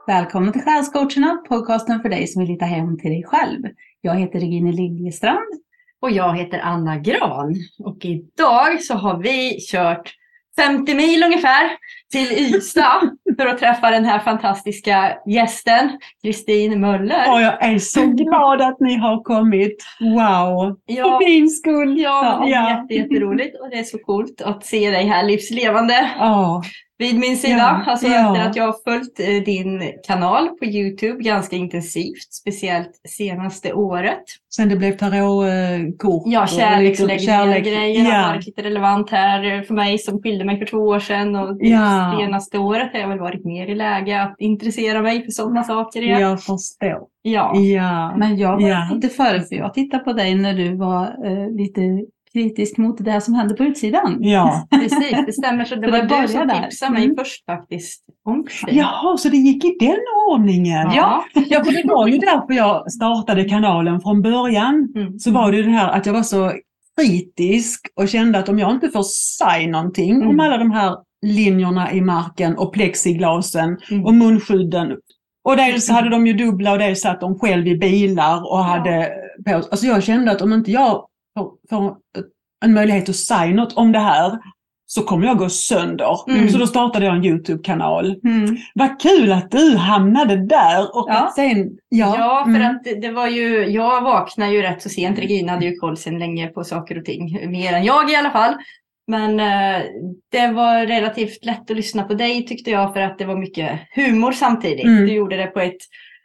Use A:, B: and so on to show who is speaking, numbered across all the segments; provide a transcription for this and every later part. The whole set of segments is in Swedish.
A: Välkommen till Själscoacherna, podcasten för dig som vill hitta hem till dig själv. Jag heter Regine Liljestrand.
B: Och jag heter Anna Gran. Och idag så har vi kört 50 mil ungefär till Ystad för att träffa den här fantastiska gästen, Kristin Möller.
C: Och jag är så glad att ni har kommit. Wow!
B: Ja,
C: för din skull.
B: ja, det är jätteroligt och det är så coolt att se dig här livslevande.
C: Ja.
B: Vid min sida, efter att jag har följt din kanal på YouTube ganska intensivt, speciellt senaste året.
C: Sen det blev tarotkort.
B: Ja, kärleksgrejer har
C: Ja.
B: varit lite relevant här för mig som skilde mig för 2 år sedan. Och senaste året har jag väl varit mer i läge att intressera mig för sådana saker igen.
C: Jag förstår.
B: Ja.
A: Men jag var inte före, för jag tittade på dig när du var lite kritisk mot det här som hände på utsidan.
C: Ja.
B: Precis, det stämmer. Så det var du som tipsade mig först faktiskt om det.
C: Jaha, så det gick i den ordningen.
B: Ja.
C: Ja, för det var ju därför jag startade kanalen från början. Så var det ju det här att jag var så kritisk och kände att om jag inte får säga någonting om alla de här linjerna i marken och plexiglasen och munskydden. Och dels hade de ju dubbla och dels satt de själv i bilar och hade på. Alltså jag kände att om inte jag får en möjlighet att säga något om det här så kommer jag gå sönder. Så då startade jag en YouTube-kanal. Vad kul att du hamnade där. Och sen,
B: för att det var ju, jag vaknade ju rätt så sent. Regina hade ju koll sedan länge på saker och ting. Mer än jag i alla fall. Men det var relativt lätt att lyssna på dig tyckte jag, för att det var mycket humor samtidigt. Du gjorde det på ett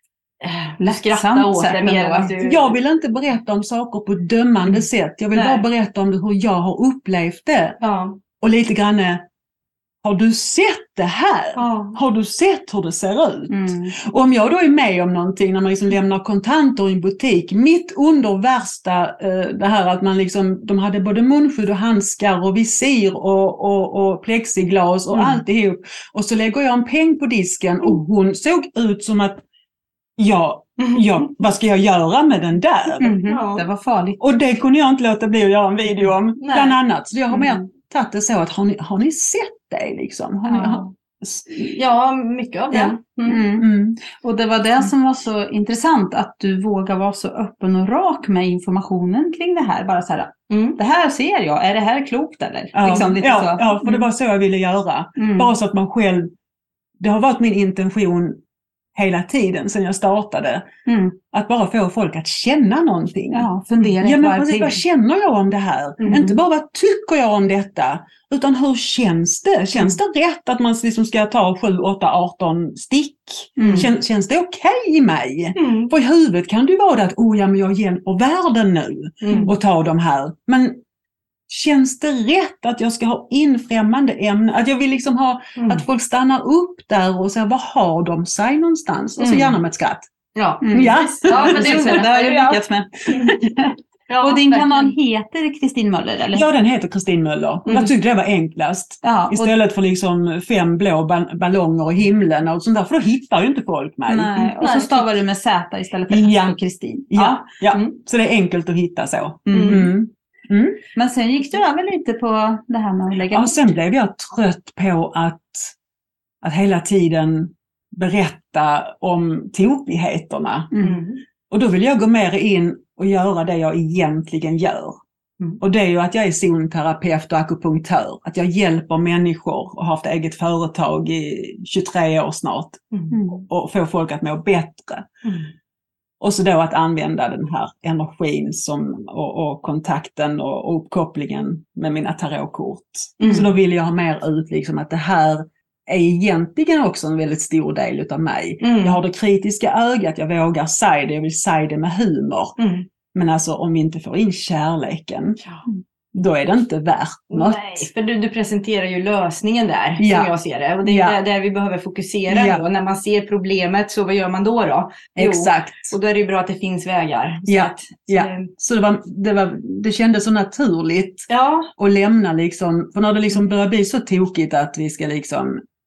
B: skratta åt det mer än att du...
C: Jag vill inte berätta om saker på ett dömande sätt. Jag vill bara berätta om hur jag har upplevt det.
B: Ja.
C: Och lite grann, har du sett det här?
B: Ja.
C: Har du sett hur det ser ut? Och om jag då är med om någonting när man liksom lämnar kontanter i en butik, mitt under värsta det här att man liksom, de hade både munskydd och handskar och visir och plexiglas och alltihop. Och så lägger jag en peng på disken och hon såg ut som att vad ska jag göra med den där?
A: Det var farligt.
C: Och det kunde jag inte låta bli att göra en video om, bland annat. Så jag har mer tagit det så att har ni sett det liksom?
B: Ja, mycket av det.
A: Och det var det som var så intressant, att du vågar vara så öppen och rak med informationen kring det här. Bara så här, det här ser jag, är det här klokt eller?
C: Ja,
A: liksom lite så.
C: Ja, för det var så jag ville göra. Bara så att man själv, det har varit min intention hela tiden sedan jag startade. Att bara få folk att känna någonting.
A: Ja, fundera.
C: Ja, men precis, vad känner jag om det här? Inte bara vad tycker jag om detta, utan hur känns det? Känns det rätt att man liksom ska ta 7, 8, 18 stick? Känns det okej i mig? För i huvudet kan det ju vara det att men jag hjälper världen nu och ta de här. Men känns det rätt att jag ska ha in främmande ämnen? Att jag vill liksom ha att folk stannar upp där och säger, vad har de sig någonstans? Och så gärna med ett skratt.
B: Ja,
A: precis. Det har jag lyckats med. Och din kanal heter Kristin Möller, eller?
C: Ja, den heter Kristin Möller. Jag tyckte det var enklast. Istället för liksom 5 blå ballonger i himlen och sånt där. För då hittar ju inte folk mig.
A: Nej. Och så stavar du med Z istället för Kristin.
C: Ja. Så det är enkelt att hitta så.
A: Men sen gick du över lite på det här med att lägga...
C: Ja, sen blev jag trött på att hela tiden berätta om tokigheterna. Och då vill jag gå mer in och göra det jag egentligen gör. Och det är ju att jag är zonterapeut och akupunktör. Att jag hjälper människor och har haft eget företag i 23 år snart. Och får folk att må bättre. Och så då att använda den här energin och kontakten och uppkopplingen med mina tarotkort. Så då vill jag ha mer ut liksom att det här är egentligen också en väldigt stor del utav mig. Jag har det kritiska ögat, jag vågar säga det, jag vill säga det med humor. Men alltså om vi inte får in kärleken, då är det inte värt något.
B: Nej, för du presenterar ju lösningen där, som jag ser det. Och det är där vi behöver fokusera då. När man ser problemet, så vad gör man då?
C: Exakt.
B: Och då är det ju bra att det finns vägar.
C: Så det kändes så naturligt att lämna liksom, för när det liksom börjar bli så tokigt att vi ska liksom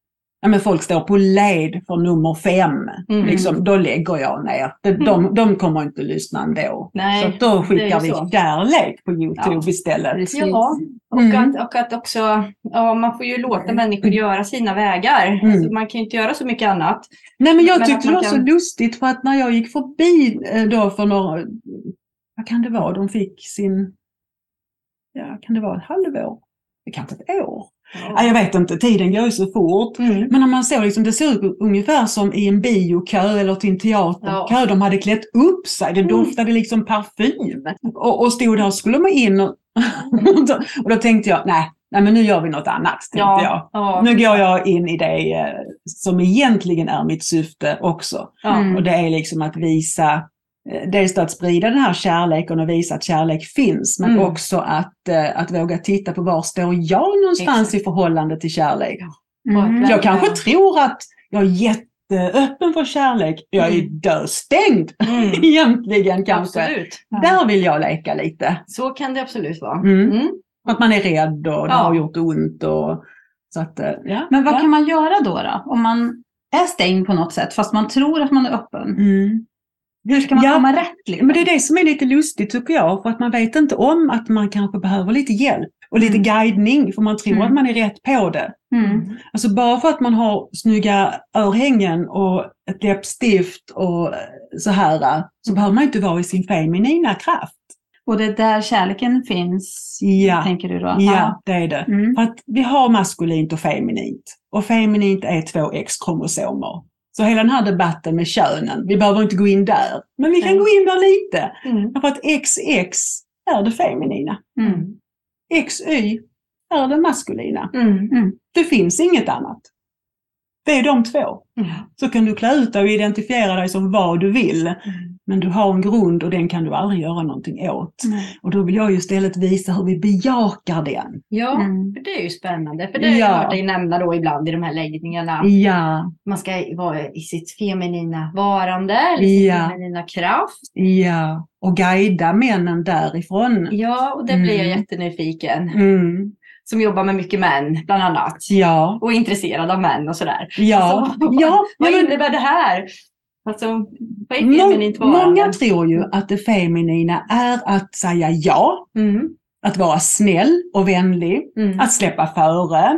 C: men folk står på led för nummer 5. Liksom, då lägger jag ner. De kommer inte att lyssna ändå.
B: Nej,
C: så då skickar vi kärlek på YouTube istället.
B: Precis. Ja, och att också, man får ju låta människor göra sina vägar. Alltså, man kan ju inte göra så mycket annat.
C: Nej, men jag tyckte det var så lustigt för att när jag gick förbi då för några, vad kan det vara, de fick sin, kan det vara ett halvår? Det kanske ett år. Ja, jag vet inte, tiden går ju så fort. Men när man såg liksom, det såg ut ungefär som i en biokö eller till en teaterkö. De hade klätt upp sig, det doftade liksom parfym. Och stod där och skulle man in och då tänkte jag, nej men nu gör vi något annat, tänkte jag. Nu går jag in i det som egentligen är mitt syfte också. Och det är liksom att visa, dels att sprida den här kärleken och visa att kärlek finns, men också att våga titta på var står jag någonstans i förhållande till kärlek. Jag kanske tror att jag är jätteöppen för kärlek. Jag är döstängd egentligen kanske.
B: Absolut.
C: Där vill jag leka lite.
B: Så kan det absolut vara.
C: Att man är rädd och det har gjort ont. Och, så att,
A: Men vad kan man göra då? Om man är stängd på något sätt fast man tror att man är öppen? Hur ska man komma rätt? Liksom?
C: Men det är det som är lite lustigt tycker jag. För att man vet inte om att man kanske behöver lite hjälp och lite guidning. För man tror att man är rätt på det. Alltså bara för att man har snygga örhängen och ett läppstift och så här. Så behöver man inte vara i sin feminina kraft.
A: Och det är där kärleken finns, tänker du då?
C: Ja, det är det. För att vi har maskulint och feminint. Och feminint är 2 X-kromosomer. Så hela den här debatten med könen, vi behöver inte gå in där. Men vi kan gå in där lite. För att XX är det feminina. XY är det maskulina. Det finns inget annat. Det är de 2. Så kan du klä ut dig och identifiera dig som vad du vill. Men du har en grund och den kan du aldrig göra någonting åt. Och då vill jag ju istället visa hur vi bejakar den.
B: Ja, för det är ju spännande. För det har jag hört dig nämna då ibland i de här läggningarna. Man ska vara i sitt feminina varande, eller sin feminina kraft.
C: Ja, och guida männen därifrån.
B: Ja, och det blir jag jättenyfiken. Som jobbar med mycket män, bland annat. Och är intresserad av män och sådär. Alltså, vad innebär det här? Alltså, vad är feminint varande?
C: Många tror ju att det feminina är att säga ja. Att vara snäll och vänlig. Att släppa före.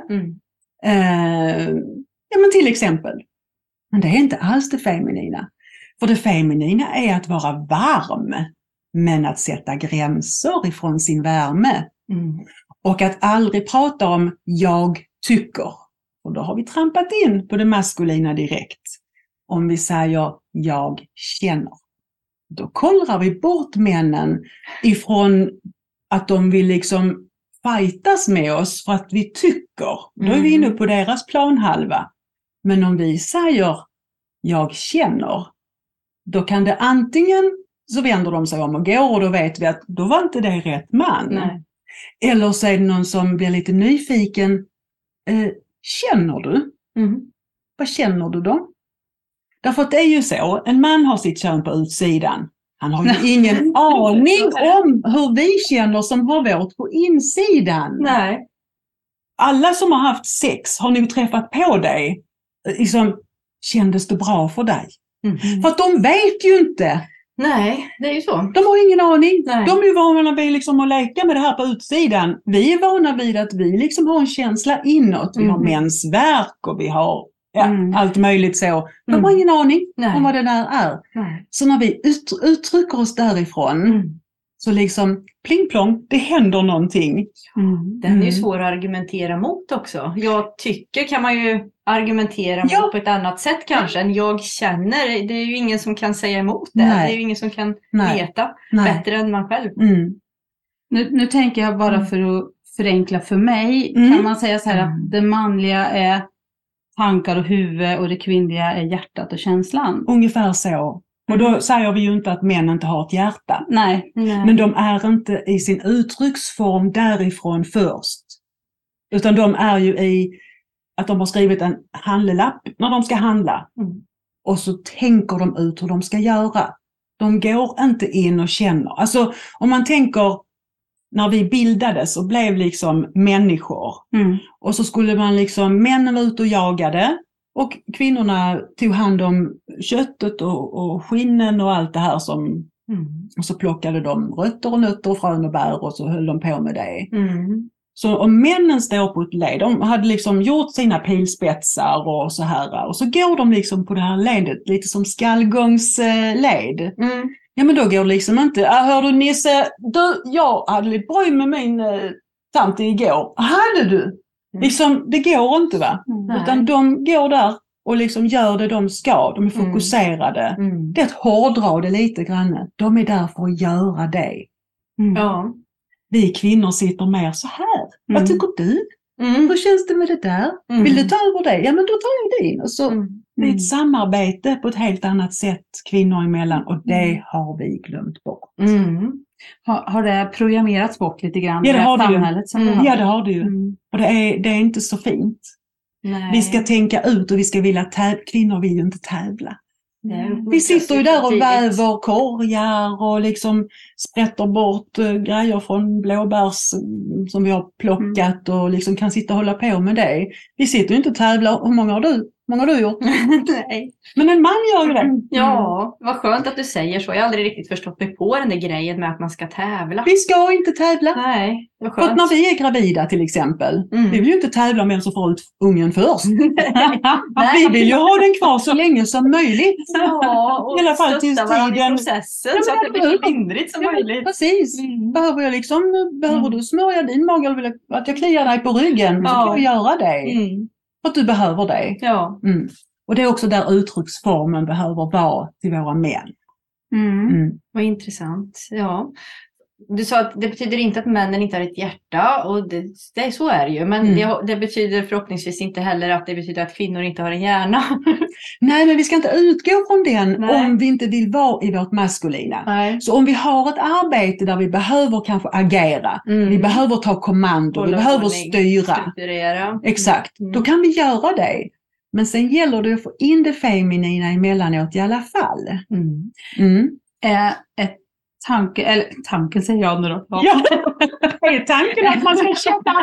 C: Men till exempel. Men det är inte alls det feminina. För det feminina är att vara varm. Men att sätta gränser ifrån sin värme. Och att aldrig prata om jag tycker. Och då har vi trampat in på det maskulina direkt. Om vi säger jag känner. Då kollrar vi bort männen ifrån att de vill liksom fightas med oss för att vi tycker. Då är vi inne på deras planhalva. Men om vi säger jag känner. Då kan det antingen så vänder de sig om och går och då vet vi att då var inte det rätt man.
B: Nej.
C: Eller så är det någon som blir lite nyfiken. Känner du? Vad känner du då? Därför att det är ju så. En man har sitt kön på utsidan. Han har ju ingen aning om hur vi känner som har vårt på insidan.
B: Nej.
C: Alla som har haft sex har nog träffat på dig. Liksom, kändes det bra för dig? För att de vet ju inte.
B: Nej, det är ju så.
C: De har ingen aning.
B: Nej.
C: De är ju vana vid liksom att leka med det här på utsidan. Vi är vana vid att vi liksom har en känsla inåt. Vi har mensvärk och vi har allt möjligt så. De har ingen aning om vad det där är.
B: Nej.
C: Så när vi uttrycker oss därifrån så liksom pling plong, det händer någonting.
B: Den är ju svår att argumentera mot också. Jag tycker kan man ju argumentera mot på ett annat sätt kanske än jag känner. Det är ju ingen som kan säga emot det.
C: Nej.
B: Det är ju ingen som kan veta bättre än man själv.
A: Nu tänker jag bara för att förenkla för mig. Kan man säga så här att det manliga är tankar och huvud och det kvinnliga är hjärtat och känslan?
C: Ungefär så. Och då säger vi ju inte att män inte har ett hjärta.
A: Nej.
C: Men de är inte i sin uttrycksform därifrån först. Utan de är ju i att de har skrivit en handlelapp när de ska handla. Och så tänker de ut hur de ska göra. De går inte in och känner. Alltså om man tänker när vi bildades och blev liksom människor. Och så skulle man liksom, männen var ute och jagade. Och kvinnorna tog hand om köttet och skinnen och allt det här som... Och så plockade de rötter och nötter och frön och bär och så höll de på med det. Så om männen står på ett led, de hade liksom gjort sina pilspetsar och så här. Och så går de liksom på det här ledet, lite som skallgångsled. Ja men då går det liksom inte. Hör du Nisse, jag hade lite broj med min tant igår. Hade du? Liksom, det går inte va? Utan de går där och liksom gör det de ska. De är fokuserade. Det är att hårdra det lite grann. De är där för att göra det.
B: Ja.
C: Vi kvinnor sitter mer så här. Vad tycker du? Hur känns det med det där? Vill du ta över det? Ja men då tar jag det in. Och så det är ett samarbete på ett helt annat sätt kvinnor emellan. Och det har vi glömt bort.
A: Har det programmerats bort lite grann?
C: Ja det har
A: samhället
C: det ju. Ja det har det ju. Och det är inte så fint.
B: Nej.
C: Vi ska tänka ut och vi ska vilja kvinnor vill ju inte tävla. Vi sitter ju där och väver korgar och liksom sprätter bort grejer från blåbärs som vi har plockat och liksom kan sitta och hålla på med det. Vi sitter ju inte och tävlar. Hur många har du gjort?
B: Nej.
C: Men en man gör ju det.
B: Ja, vad skönt att du säger så. Jag har aldrig riktigt förstått mig på den där grejen med att man ska tävla.
C: Vi ska inte tävla.
B: Nej, vad
C: För att
B: skönt.
C: när vi är gravida till exempel, vi vill ju inte tävla om vem som får ut ungen först. Vi vill ju ha den kvar så länge som möjligt.
B: Ja, och
C: I alla fall tills
B: varandra
C: tiden.
B: i processen så att det blir så lindrigt som möjligt.
C: Precis. Behöver du smörja din mage eller vill att jag kliar dig på ryggen så kan jag göra det. För att du behöver det.
B: Ja.
C: Och det är också där uttrycksformen behöver vara till våra män.
B: Vad intressant. Ja. Du sa att det betyder inte att männen inte har ett hjärta och det så är det ju. Men det betyder förhoppningsvis inte heller att det betyder att kvinnor inte har en hjärna.
C: Nej, men vi ska inte utgå från den om vi inte vill vara i vårt maskulina.
B: Nej.
C: Så om vi har ett arbete där vi behöver kanske agera, vi behöver ta kommando, vi behöver styra.
B: Strukturera.
C: Exakt, då kan vi göra det. Men sen gäller det att få in det feminina emellanåt i alla fall.
A: Tanken säger jag nu då.
C: Ja, det är tanken att man ska köpa.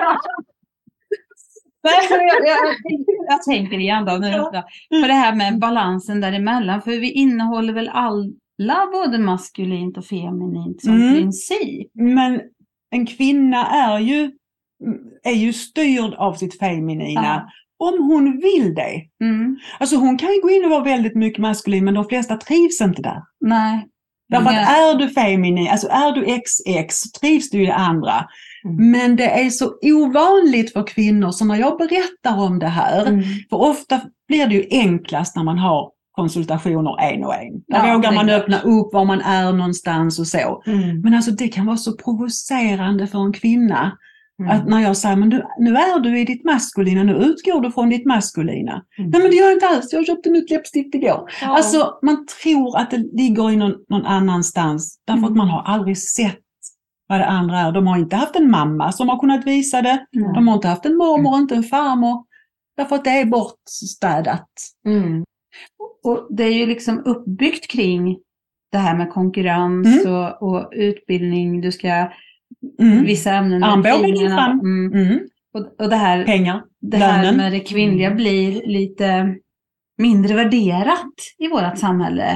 A: Jag tänker igen då nu. För det här med balansen däremellan. För vi innehåller väl alla både maskulint och feminint som princip.
C: Men en kvinna är ju styrd av sitt feminina.
A: Ja.
C: Om hon vill det. Alltså hon kan ju gå in och vara väldigt mycket maskulin men de flesta trivs inte där.
A: Nej.
C: Därför att är du feminin, alltså är du XX så trivs du i det andra. Men det är så ovanligt för kvinnor så när jag berättar om det här, för ofta blir det ju enklast när man har konsultationer en och en. Där vågar man öppna upp var man är någonstans och så. Men alltså det kan vara så provocerande för en kvinna. Att när jag säger, men nu är du i ditt maskulina, nu utgår du från ditt maskulina. Nej men det gör jag inte alls, jag köpte nytt läppstift igår. Ja. Alltså man tror att det ligger i någon annanstans. Därför att man har aldrig sett vad det andra är. De har inte haft en mamma som har kunnat visa det. De har inte haft en mormor, inte en farmor. Därför att det är bortstädat.
A: Och det är ju liksom uppbyggt kring det här med konkurrens och utbildning. Du ska... vissa ämnen och det här
C: pengar,
A: det här med det kvinnliga blir lite mindre värderat i vårt samhälle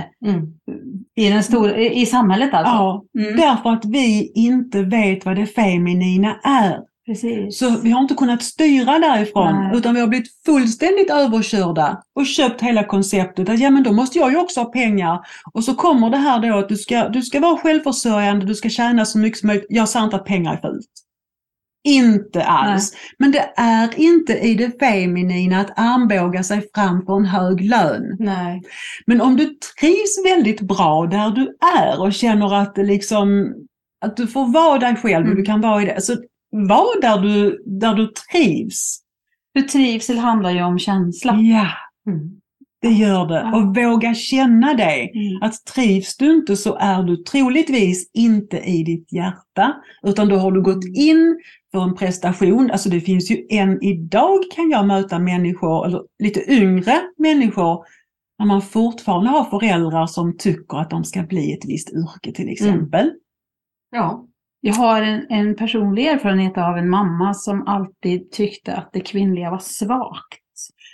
A: i samhället alltså.
C: Därför att vi inte vet vad det feminina är.
A: Precis.
C: Så vi har inte kunnat styra därifrån utan vi har blivit fullständigt överkörda och köpt hela konceptet att men då måste jag ju också ha pengar och så kommer det här då att du ska vara självförsörjande, du ska tjäna så mycket som möjligt. Jag sa inte att pengar är fult. Inte alls. Men det är inte i det feminina att armbåga sig fram för en hög lön.
B: Nej.
C: Men om du trivs väldigt bra där du är och känner att det liksom att du får vara dig själv och du kan vara i det. Så var där du trivs.
A: För trivsel handlar ju om känsla.
C: Ja, det gör det. Och våga känna det. Att trivs du inte så är du troligtvis inte i ditt hjärta. Utan då har du gått in för en prestation. Alltså det finns ju än idag kan jag möta människor, eller lite yngre människor. När man fortfarande har föräldrar som tycker att de ska bli ett visst yrke till exempel.
B: Ja.
A: Jag har en personlig erfarenhet av en mamma som alltid tyckte att det kvinnliga var svagt.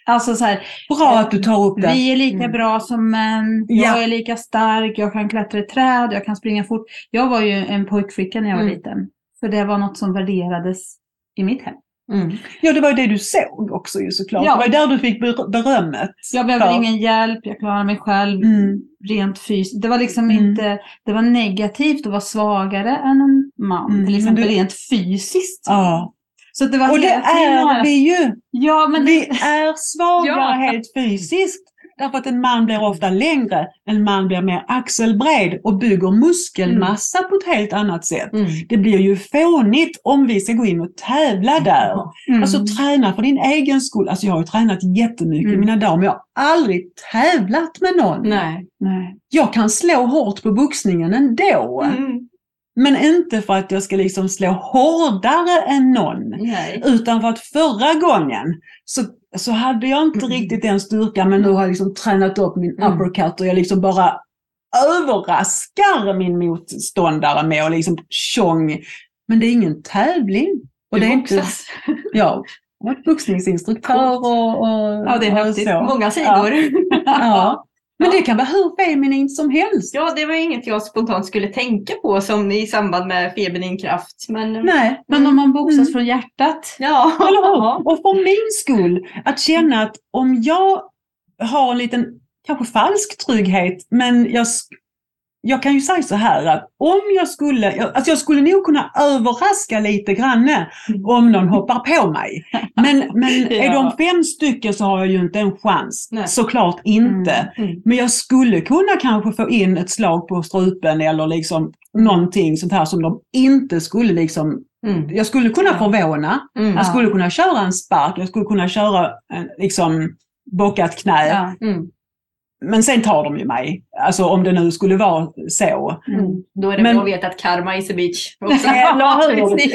A: Alltså så här,
C: Bra att du tar upp det.
A: vi är lika bra som män, jag är lika stark, jag kan klättra i träd, jag kan springa fort. Jag var ju en pojkflicka när jag var liten. För det var något som värderades i mitt hem.
C: Ja, det var ju det du såg också ju såklart.
A: Ja.
C: Det var ju där du fick berömmet.
A: Jag behövde ingen hjälp, jag klarade mig själv rent fysiskt. Det var liksom inte, det var negativt att vara svagare än en man. Till exempel rent fysiskt.
C: Ja.
A: Så det var
C: och det är vi ju.
A: Ja, men
C: vi är svagare helt fysiskt. Därför att en man blir ofta längre, en man blir mer axelbred och bygger muskelmassa på ett helt annat sätt. Det blir ju fånigt om vi ska gå in och tävla där. Alltså träna för din egen skull. Alltså jag har ju tränat jättemycket i mina dagar, men jag har aldrig tävlat med någon.
B: Nej.
C: Jag kan slå hårt på boxningen ändå. Men inte för att jag ska liksom slå hårdare än någon.
B: Nej.
C: Utan för att förra gången så hade jag inte riktigt den styrkan. Men nu har jag liksom tränat upp min uppercut och jag liksom bara överraskar min motståndare med och liksom tjong. Men det är ingen tävling. Och det är inte... Ja, jag är boxningsinstruktör och
B: ja, det är häftigt.
C: Så.
B: Många sidor.
C: Ja. Men det kan vara hur feminint som helst.
B: Ja, det var inget jag spontant skulle tänka på som i samband med feminin kraft.
C: Nej.
A: Men om man boxas från hjärtat.
B: Ja.
C: Eller hur? Och för min skull, att känna att om jag har en liten, kanske falsk trygghet, men jag kan ju säga så här att om jag skulle nog kunna överraska lite grann om någon hoppar på mig. Men är de 5 stycken så har jag ju inte en chans. Nej. Såklart inte. Men jag skulle kunna kanske få in ett slag på strupen eller liksom någonting sånt här som de inte skulle liksom... Jag skulle kunna förvåna. Jag skulle kunna köra en spark. Jag skulle kunna köra liksom bockat knä.
A: Ja.
C: Men sen tar de ju mig. Alltså om det nu skulle vara så.
B: Då är det bra att veta att karma is a bitch.
C: Eller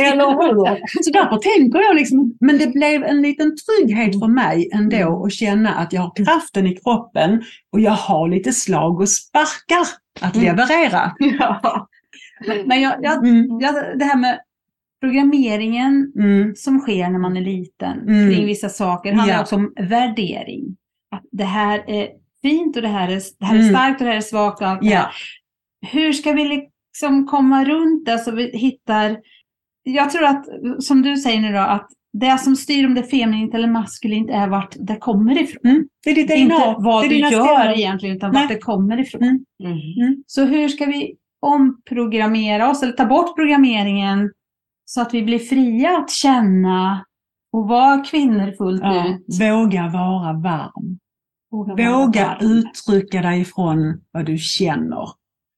C: hur? Så därför tänker jag liksom, men det blev en liten trygghet för mig ändå att känna att jag har kraften i kroppen och jag har lite slag och sparkar att leverera.
B: Ja.
A: Men det här med programmeringen som sker när man är liten kring vissa saker handlar också om värdering. Att det här är fint och det här är starkt och det här är svagt och allt det här. Hur ska vi liksom komma runt det så vi hittar... Jag tror att, som du säger nu då, att det som styr om det är feminint eller maskulint är vart det kommer ifrån.
C: Det är ditt
A: inte vad du gör egentligen, utan vart det kommer ifrån. Så hur ska vi omprogrammera oss eller ta bort programmeringen så att vi blir fria att känna och vara kvinnor fullt ut?
C: Våga vara varm. Våga uttrycka dig från vad du känner.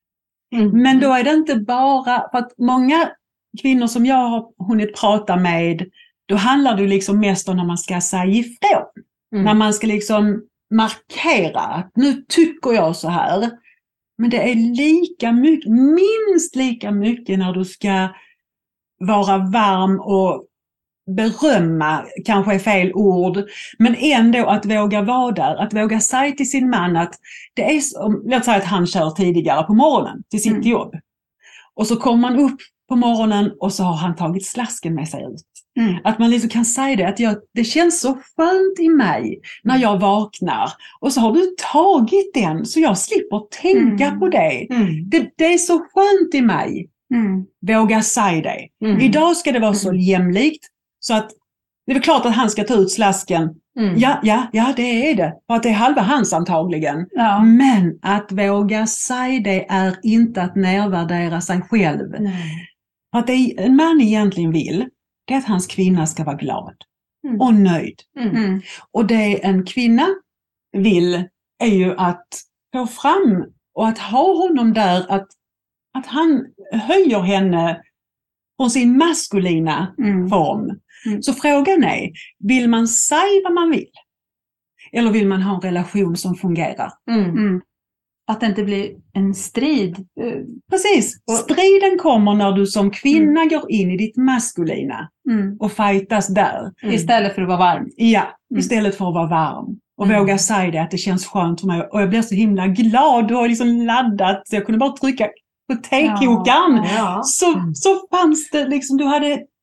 C: Men då är det inte bara, för att många kvinnor som jag har hunnit prata med, då handlar det liksom mest om när man ska säga ifrån. När man ska liksom markera att nu tycker jag så här. Men det är lika mycket, minst lika mycket när du ska vara varm och berömma, kanske är fel ord, men ändå att våga vara där, att våga säga till sin man att det är som, låt säga att han kör tidigare på morgonen till sitt jobb. Och så kommer man upp på morgonen och så har han tagit slasken med sig ut. Att man liksom kan säga det, att det känns så skönt i mig när jag vaknar. Och så har du tagit den så jag slipper tänka på det. Det är så skönt i mig. Våga säga det. Idag ska det vara så jämlikt så att det är väl klart att han ska ta ut slasken. Ja, det är det. För att det är halva hans antagligen. Ja. Men att våga säga det är inte att nedvärdera sig själv. För att det en man egentligen vill, det är att hans kvinna ska vara glad och nöjd. Och det en kvinna vill är ju att få fram och att ha honom där, att han höjer henne från sin maskulina form. Så frågan är, vill man säga vad man vill? Eller vill man ha en relation som fungerar?
A: Att det inte blir en strid.
C: Precis. Striden kommer när du som kvinna går in i ditt maskulina och fightas där.
A: Istället för att vara varm.
C: Ja, istället för att vara varm. Och våga säga det, att det känns skönt för mig. Och jag blir så himla glad. Du har liksom laddat. Så jag kunde bara trycka på tekokaren. Så fanns det liksom, du hade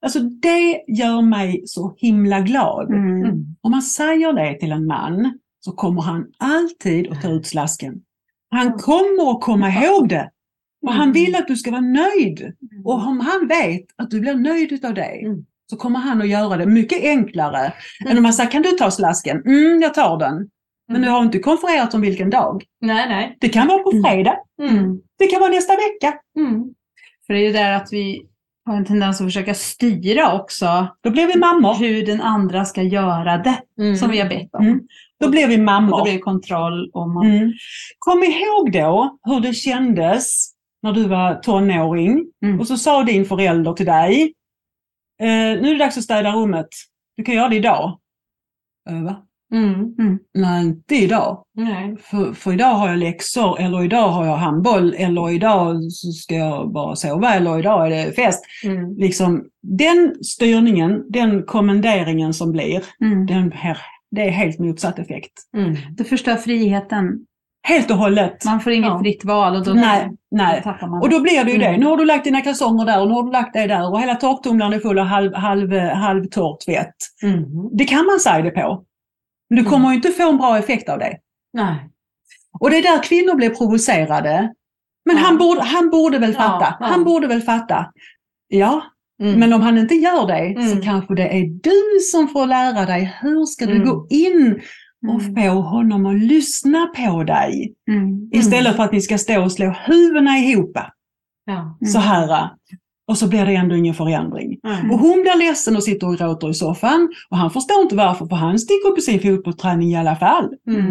C: Alltså det gör mig så himla glad. Om man säger det till en man så kommer han alltid att ta ut slasken. Han kommer att komma ihåg det. Och han vill att du ska vara nöjd. Och om han vet att du blir nöjd av det så kommer han att göra det mycket enklare än om man säger, kan du ta slasken? Jag tar den. Men du har inte konfererat om vilken dag.
B: Nej.
C: Det kan vara på fredag. Det kan vara nästa vecka.
A: För det är ju där att vi har en tendens att försöka styra också.
C: Då blir vi mammor.
A: Hur den andra ska göra det som vi har bett om.
C: Då blir vi mammor.
A: Då blir det kontroll.
C: Kom ihåg då hur det kändes när du var tonåring. Och så sa din förälder till dig, nu är det dags att städa rummet. Du kan göra det idag. Va? Nej, inte idag.
B: Nej.
C: För idag har jag läxor, eller idag har jag handboll, eller idag så ska jag bara sova, eller idag är det fest. Liksom, den styrningen, den kommenderingen som blir, det är helt motsatt effekt.
A: Det förstör friheten.
C: Helt och hållet.
A: Man får inget fritt val. Och då
C: Nej.
A: tappar man.
C: Och då blir det ju det. Nu har du lagt dina kalsonger där och nu har du lagt det där. Och hela torktumlaren är full av halvtorrt tvätt. Det kan man säga det på. Men du kommer ju inte få en bra effekt av det.
B: Nej.
C: Och det är där kvinnor blir provocerade. Men han borde väl fatta. Han borde väl fatta. Ja. Men om han inte gör det så kanske det är du som får lära dig. Hur ska du gå in och få honom att lyssna på dig. Istället för att ni ska stå och slå huvudena ihop. Så här. Och så blir det ändå ingen förändring. Och hon blir ledsen och sitter och gråter i soffan. Och han förstår inte varför, för han sticker upp i sin fotbollsträning i alla fall.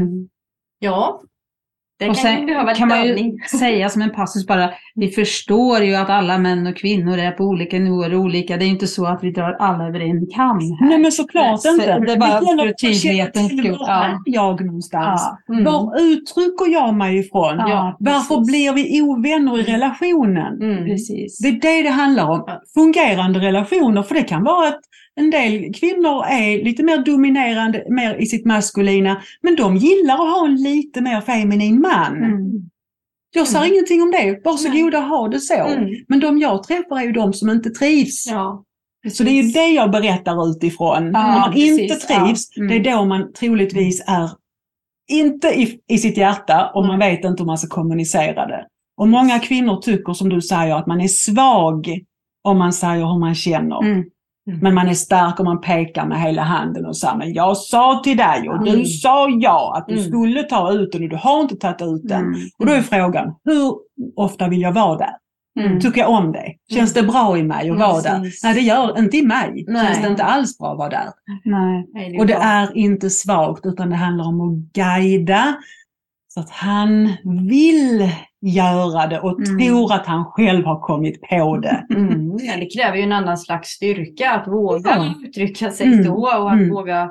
B: Ja. Det
A: och sen kan man ju säga som en passus bara, vi förstår ju att alla män och kvinnor är på olika nivåer olika. Det är ju inte så att vi drar alla över en kam här.
C: Nej, men såklart inte.
A: Det är bara för tydlighetens skull.
C: Jag någonstans. Var uttrycker jag mig ifrån? Varför blir vi ovänner i relationen?
A: Precis.
C: Det är det handlar om. Fungerande relationer, för det kan vara att en del kvinnor är lite mer dominerande, mer i sitt maskulina, men de gillar att ha en lite mer feminin man. Jag säger ingenting om det. Varsågoda, ha det så. Men de jag träffar är ju de som inte trivs. Så det är ju det jag berättar utifrån. När man inte trivs, det är då man troligtvis är inte i sitt hjärta och man vet inte hur man ska kommunicera det. Och många kvinnor tycker, som du säger, att man är svag om man säger hur man känner. Men man är stark om man pekar med hela handen och säger, men jag sa till dig och du sa att du skulle ta ut den och du har inte tagit ut den. Och då är frågan, hur ofta vill jag vara där? Tycker jag om det? Känns det bra i mig att vara där? Nej, det gör inte i mig. Känns det inte alls bra att vara där.
A: Nej.
C: Och det är inte svagt, utan det handlar om att guida så att han vill göra det och tror att han själv har kommit på det.
B: Ja, det kräver ju en annan slags styrka att våga uttrycka sig så och att våga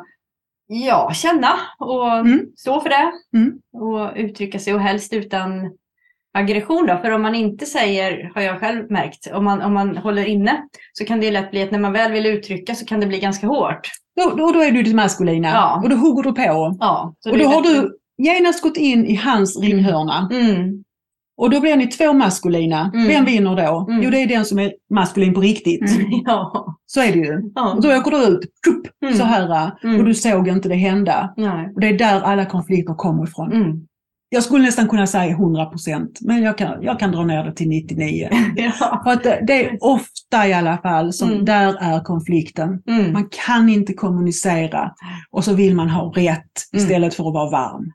B: känna och stå för det och uttrycka sig, och helst utan aggression då. För om man inte säger, har jag själv märkt, om man håller inne så kan det lätt bli att när man väl vill uttrycka så kan det bli ganska hårt.
C: Då är du det maskulina och då hugger du på. Och då har du genast gått in i hans ringhörna. Och då blir ni två maskulina. Vem vinner då? Jo, det är den som är maskulin på riktigt. Så är det ju. Och då åker du ut så här och du såg inte det hända. Och det är där alla konflikter kommer ifrån. Jag skulle nästan kunna säga 100%, men jag kan dra ner det till 99%. För att det är ofta i alla fall som där är konflikten. Man kan inte kommunicera och så vill man ha rätt istället för att vara varm.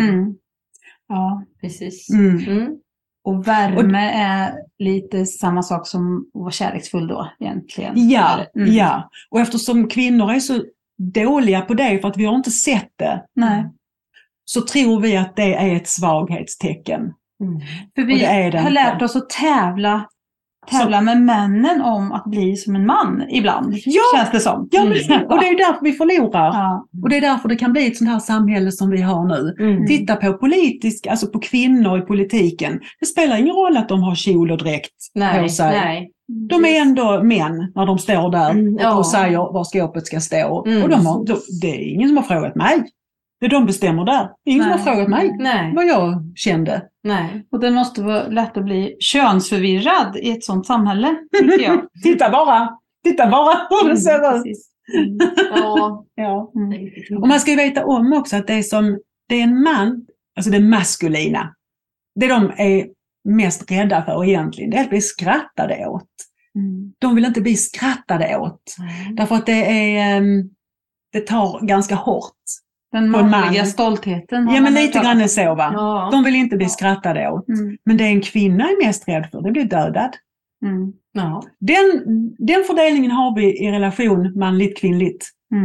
A: Ja,
B: precis.
A: Och värme är lite samma sak som att vara kärleksfull då egentligen.
C: Ja. Och eftersom kvinnor är så dåliga på det för att vi har inte sett det. Så tror vi att det är ett svaghetstecken.
A: För vi har lärt oss att tävla med männen om att bli som en man ibland. Känns det som.
C: Ja, och det är ju därför vi förlorar. Och det är därför det kan bli ett sånt här samhälle som vi har nu. Titta på på kvinnor i politiken. Det spelar ingen roll att de har kjol och dräkt på sig.
B: Nej.
C: De är ändå män när de står där och säger var skåpet ska stå. Och det är ingen som har frågat mig. Det de bestämmer där. Ingen som har frågat mig vad jag kände.
A: Och det måste vara lätt att bli könsförvirrad i ett sånt samhälle, tycker jag.
C: Titta bara. Titta bara hur det ser ut.
B: Ja.
C: Och man ska ju veta om också att det är en man, alltså det maskulina, det de är mest rädda för egentligen, det är att bli skrattade åt. De vill inte bli skrattade åt. Därför att det tar ganska hårt.
A: Den manliga stoltheten.
C: Ja, men lite grann så, va. Ja. De vill inte bli skrattade åt. Men det en kvinna är mest rädd för, det blir dödad. Ja. Den fördelningen har vi i relation manligt-kvinnligt.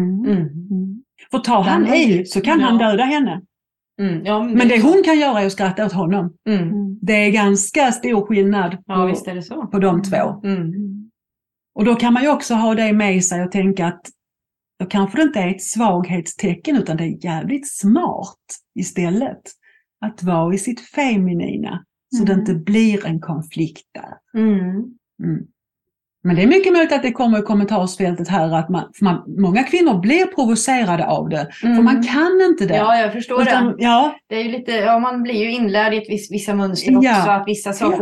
C: För tar han i så kan han döda henne. Ja, men det hon kan göra är att skratta åt honom. Det är ganska stor skillnad
B: visst är det så.
C: På de två. Och då kan man ju också ha det med sig och tänka att då kanske det inte är ett svaghetstecken utan det är jävligt smart istället att vara i sitt feminina så det inte blir en konflikt där. Men det är mycket möjligt att det kommer i kommentarsfältet här att många kvinnor blir provocerade av det. För man kan inte det.
B: Ja, jag förstår det. Ja. Det är ju lite, man blir ju inlärd i vissa mönster också. Att vissa saker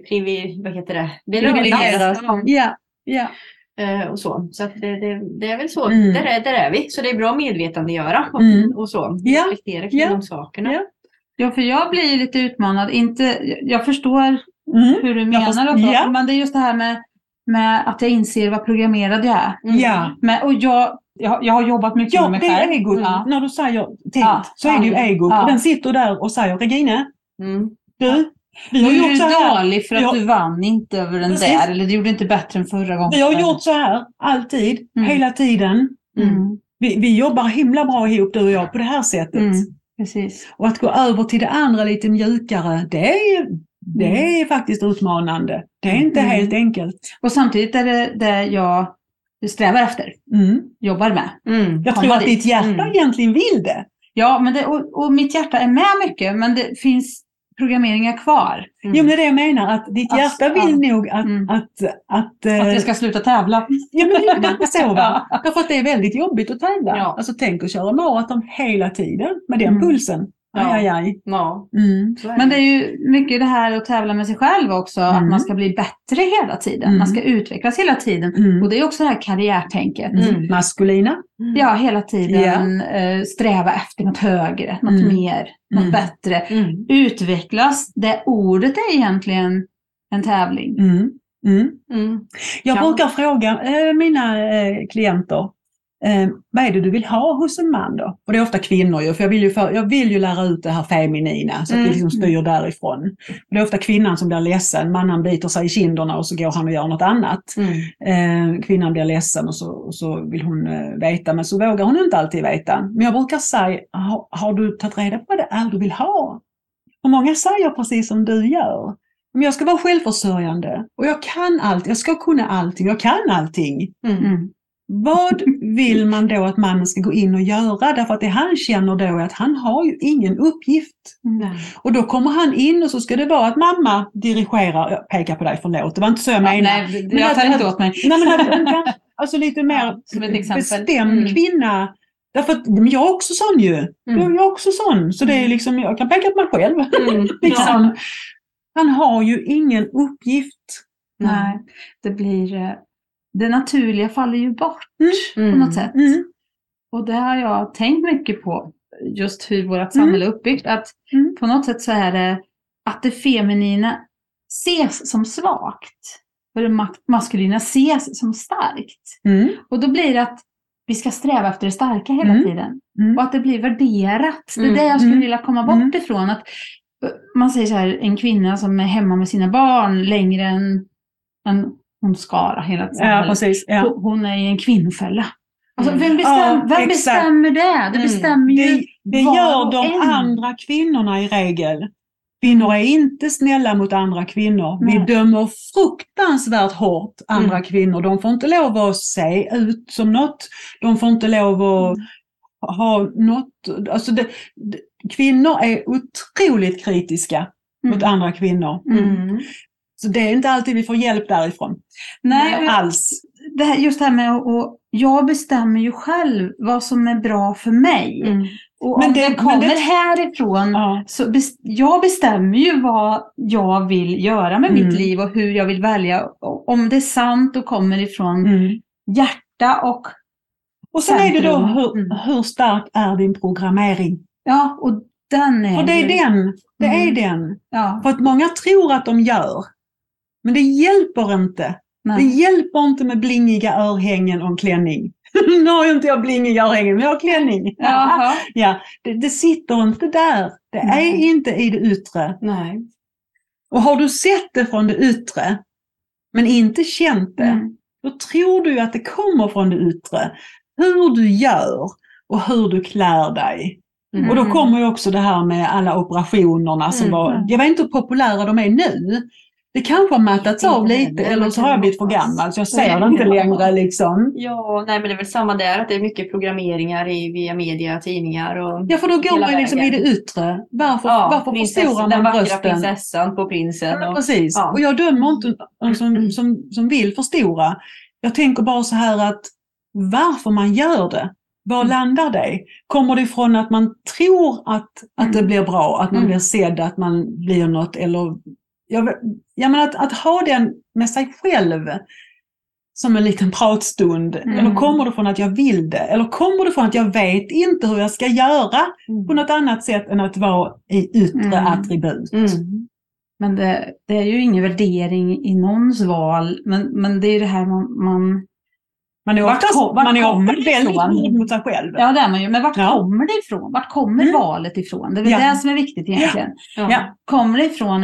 B: privilegieras.
C: Ja.
B: Och så att det är väl så. Där är vi. Så det är bra medvetandegöra och så. Reflektera kring de sakerna.
A: Ja, för jag blir lite utmanad. Jag förstår hur du menar också. Men det är just det här med att jag inser vad programmerad jag är. Och jag har jobbat mycket med mig själv.
C: Ja, det är egot. När du säger så är det ju egot. Och den sitter där och säger, Regine, vi har gjort så här.
A: Dålig för att du vann inte över den där. Eller du gjorde inte bättre än förra gången.
C: Vi har gjort så här, alltid, hela tiden. Vi jobbar himla bra ihop, du och jag, på det här sättet.
A: Precis.
C: Och att gå över till det andra lite mjukare, det är faktiskt utmanande. Det är inte helt enkelt.
A: Och samtidigt är det jag strävar efter. Jobbar med.
C: Jag tror att ditt hjärta egentligen vill det.
A: Ja, men och mitt hjärta är med mycket. Men det finns programmeringar kvar.
C: Jo, men det är det jag menar. Att ditt hjärta vill nog att
A: jag ska sluta tävla.
C: Ja, men det är så, va? Därför att det är väldigt jobbigt att tävla. Ja. Alltså tänk att köra maraton hela tiden med den pulsen. Aj.
B: Ja.
A: Men det är ju mycket det här att tävla med sig själv också. Att man ska bli bättre hela tiden. Man ska utvecklas hela tiden. Och det är också det här karriärtänket.
C: Maskulina.
A: Ja, hela tiden sträva efter något högre. Något mer. Något bättre. Utvecklas. Det ordet är egentligen en tävling.
C: Jag brukar fråga mina klienter. Vad är det du vill ha hos en man då? Och det är ofta kvinnor ju, för jag vill ju lära ut det här feminina så att vi liksom styr därifrån. Och det är ofta kvinnan som blir ledsen, mannen biter sig i kinderna och så går han och gör något annat. Kvinnan blir ledsen och så vill hon veta, men så vågar hon inte alltid veta. Men jag brukar säga, har du tagit reda på vad det är du vill ha? Och många säger precis som du gör. Men jag ska vara självförsörjande och jag kan allt, jag ska kunna allting, jag kan allting. Vad vill man då att mannen ska gå in och göra? Därför att det han känner då är att han har ju ingen uppgift. Och då kommer han in och så ska det vara att mamma dirigerar. Jag pekar på dig, förlåt. Det var inte så jag menar.
A: Nej, jag tar inte åt mig.
C: Nej, men alltså lite mer
A: som ett exempel.
C: Bestämd kvinna. Därför att jag är också sån ju. Jag är också sån. Så det är liksom, jag kan peka på mig själv. Liksom. Han har ju ingen uppgift.
A: Nej, det blir... Det naturliga faller ju bort på något sätt. Och det har jag tänkt mycket på. Just hur vårt samhälle är uppbyggt. Att på något sätt så är det att det feminina ses som svagt. Och det maskulina ses som starkt. Och då blir det att vi ska sträva efter det starka hela tiden. Och att det blir värderat. Det är det jag skulle vilja komma bort ifrån. Att man säger så här, en kvinna som är hemma med sina barn längre än hon skara hela tiden.
C: Ja, precis. Ja.
A: Hon är i en kvinnofälla. Alltså, vem bestämmer det? Det bestämmer ju
C: det gör de andra kvinnorna i regel. Kvinnor är inte snälla mot andra kvinnor. Vi dömer fruktansvärt hårt andra kvinnor. De får inte lov att se ut som något. De får inte lov att ha något. Alltså kvinnor är otroligt kritiska mot andra kvinnor. Så det är inte alltid vi får hjälp därifrån.
A: Nej,
C: alls.
A: Just det här med att jag bestämmer ju själv vad som är bra för mig. Och om det kommer härifrån, så jag bestämmer ju vad jag vill göra med mitt liv och hur jag vill välja. Om det är sant och kommer ifrån hjärta och
C: sen är det då hur stark är din programmering?
A: Ja, och den är...
C: För det är den. Det är den.
A: Ja.
C: För att många tror att de gör. Men det hjälper inte. Nej. Det hjälper inte med blingiga örhängen och en klänning. Nu har ju inte jag blingiga örhängen, men jag har klänning. Ja, det sitter inte där. Det är inte i det yttre.
B: Nej.
C: Och har du sett det från det yttre, men inte känt det, då tror du att det kommer från det yttre. Hur du gör och hur du klär dig. Och då kommer ju också det här med alla operationerna som var, jag vet inte hur populära de är nu. Det kanske har mattats av lite, eller så har jag blivit för gammal så jag ser det inte längre liksom.
B: Ja, nej men det är väl samma där, att det är mycket programmeringar via media, tidningar och...
C: Ja, för då går man liksom i det yttre. Varför förstorar man brösten? Den vackra
B: prinsessan på prinsen.
C: Ja, precis. Ja. Och jag dömer inte som vill förstora. Jag tänker bara så här att varför man gör det. Var landar det? Kommer det ifrån att man tror att det blir bra, att man blir sedd, att man blir något, eller jag menar att ha den med sig själv som en liten pratstund, eller kommer det från att jag vill det, eller kommer det från att jag vet inte hur jag ska göra på något annat sätt än att vara i yttre attribut.
A: Men det är ju ingen värdering i någons val, men det är det här
C: man är ofta väldigt god mot sig själv.
A: Ja, det är man ju. Men vart kommer det ifrån? Vart kommer valet ifrån? Det är väl det som är viktigt egentligen.
C: Ja.
A: Kommer det ifrån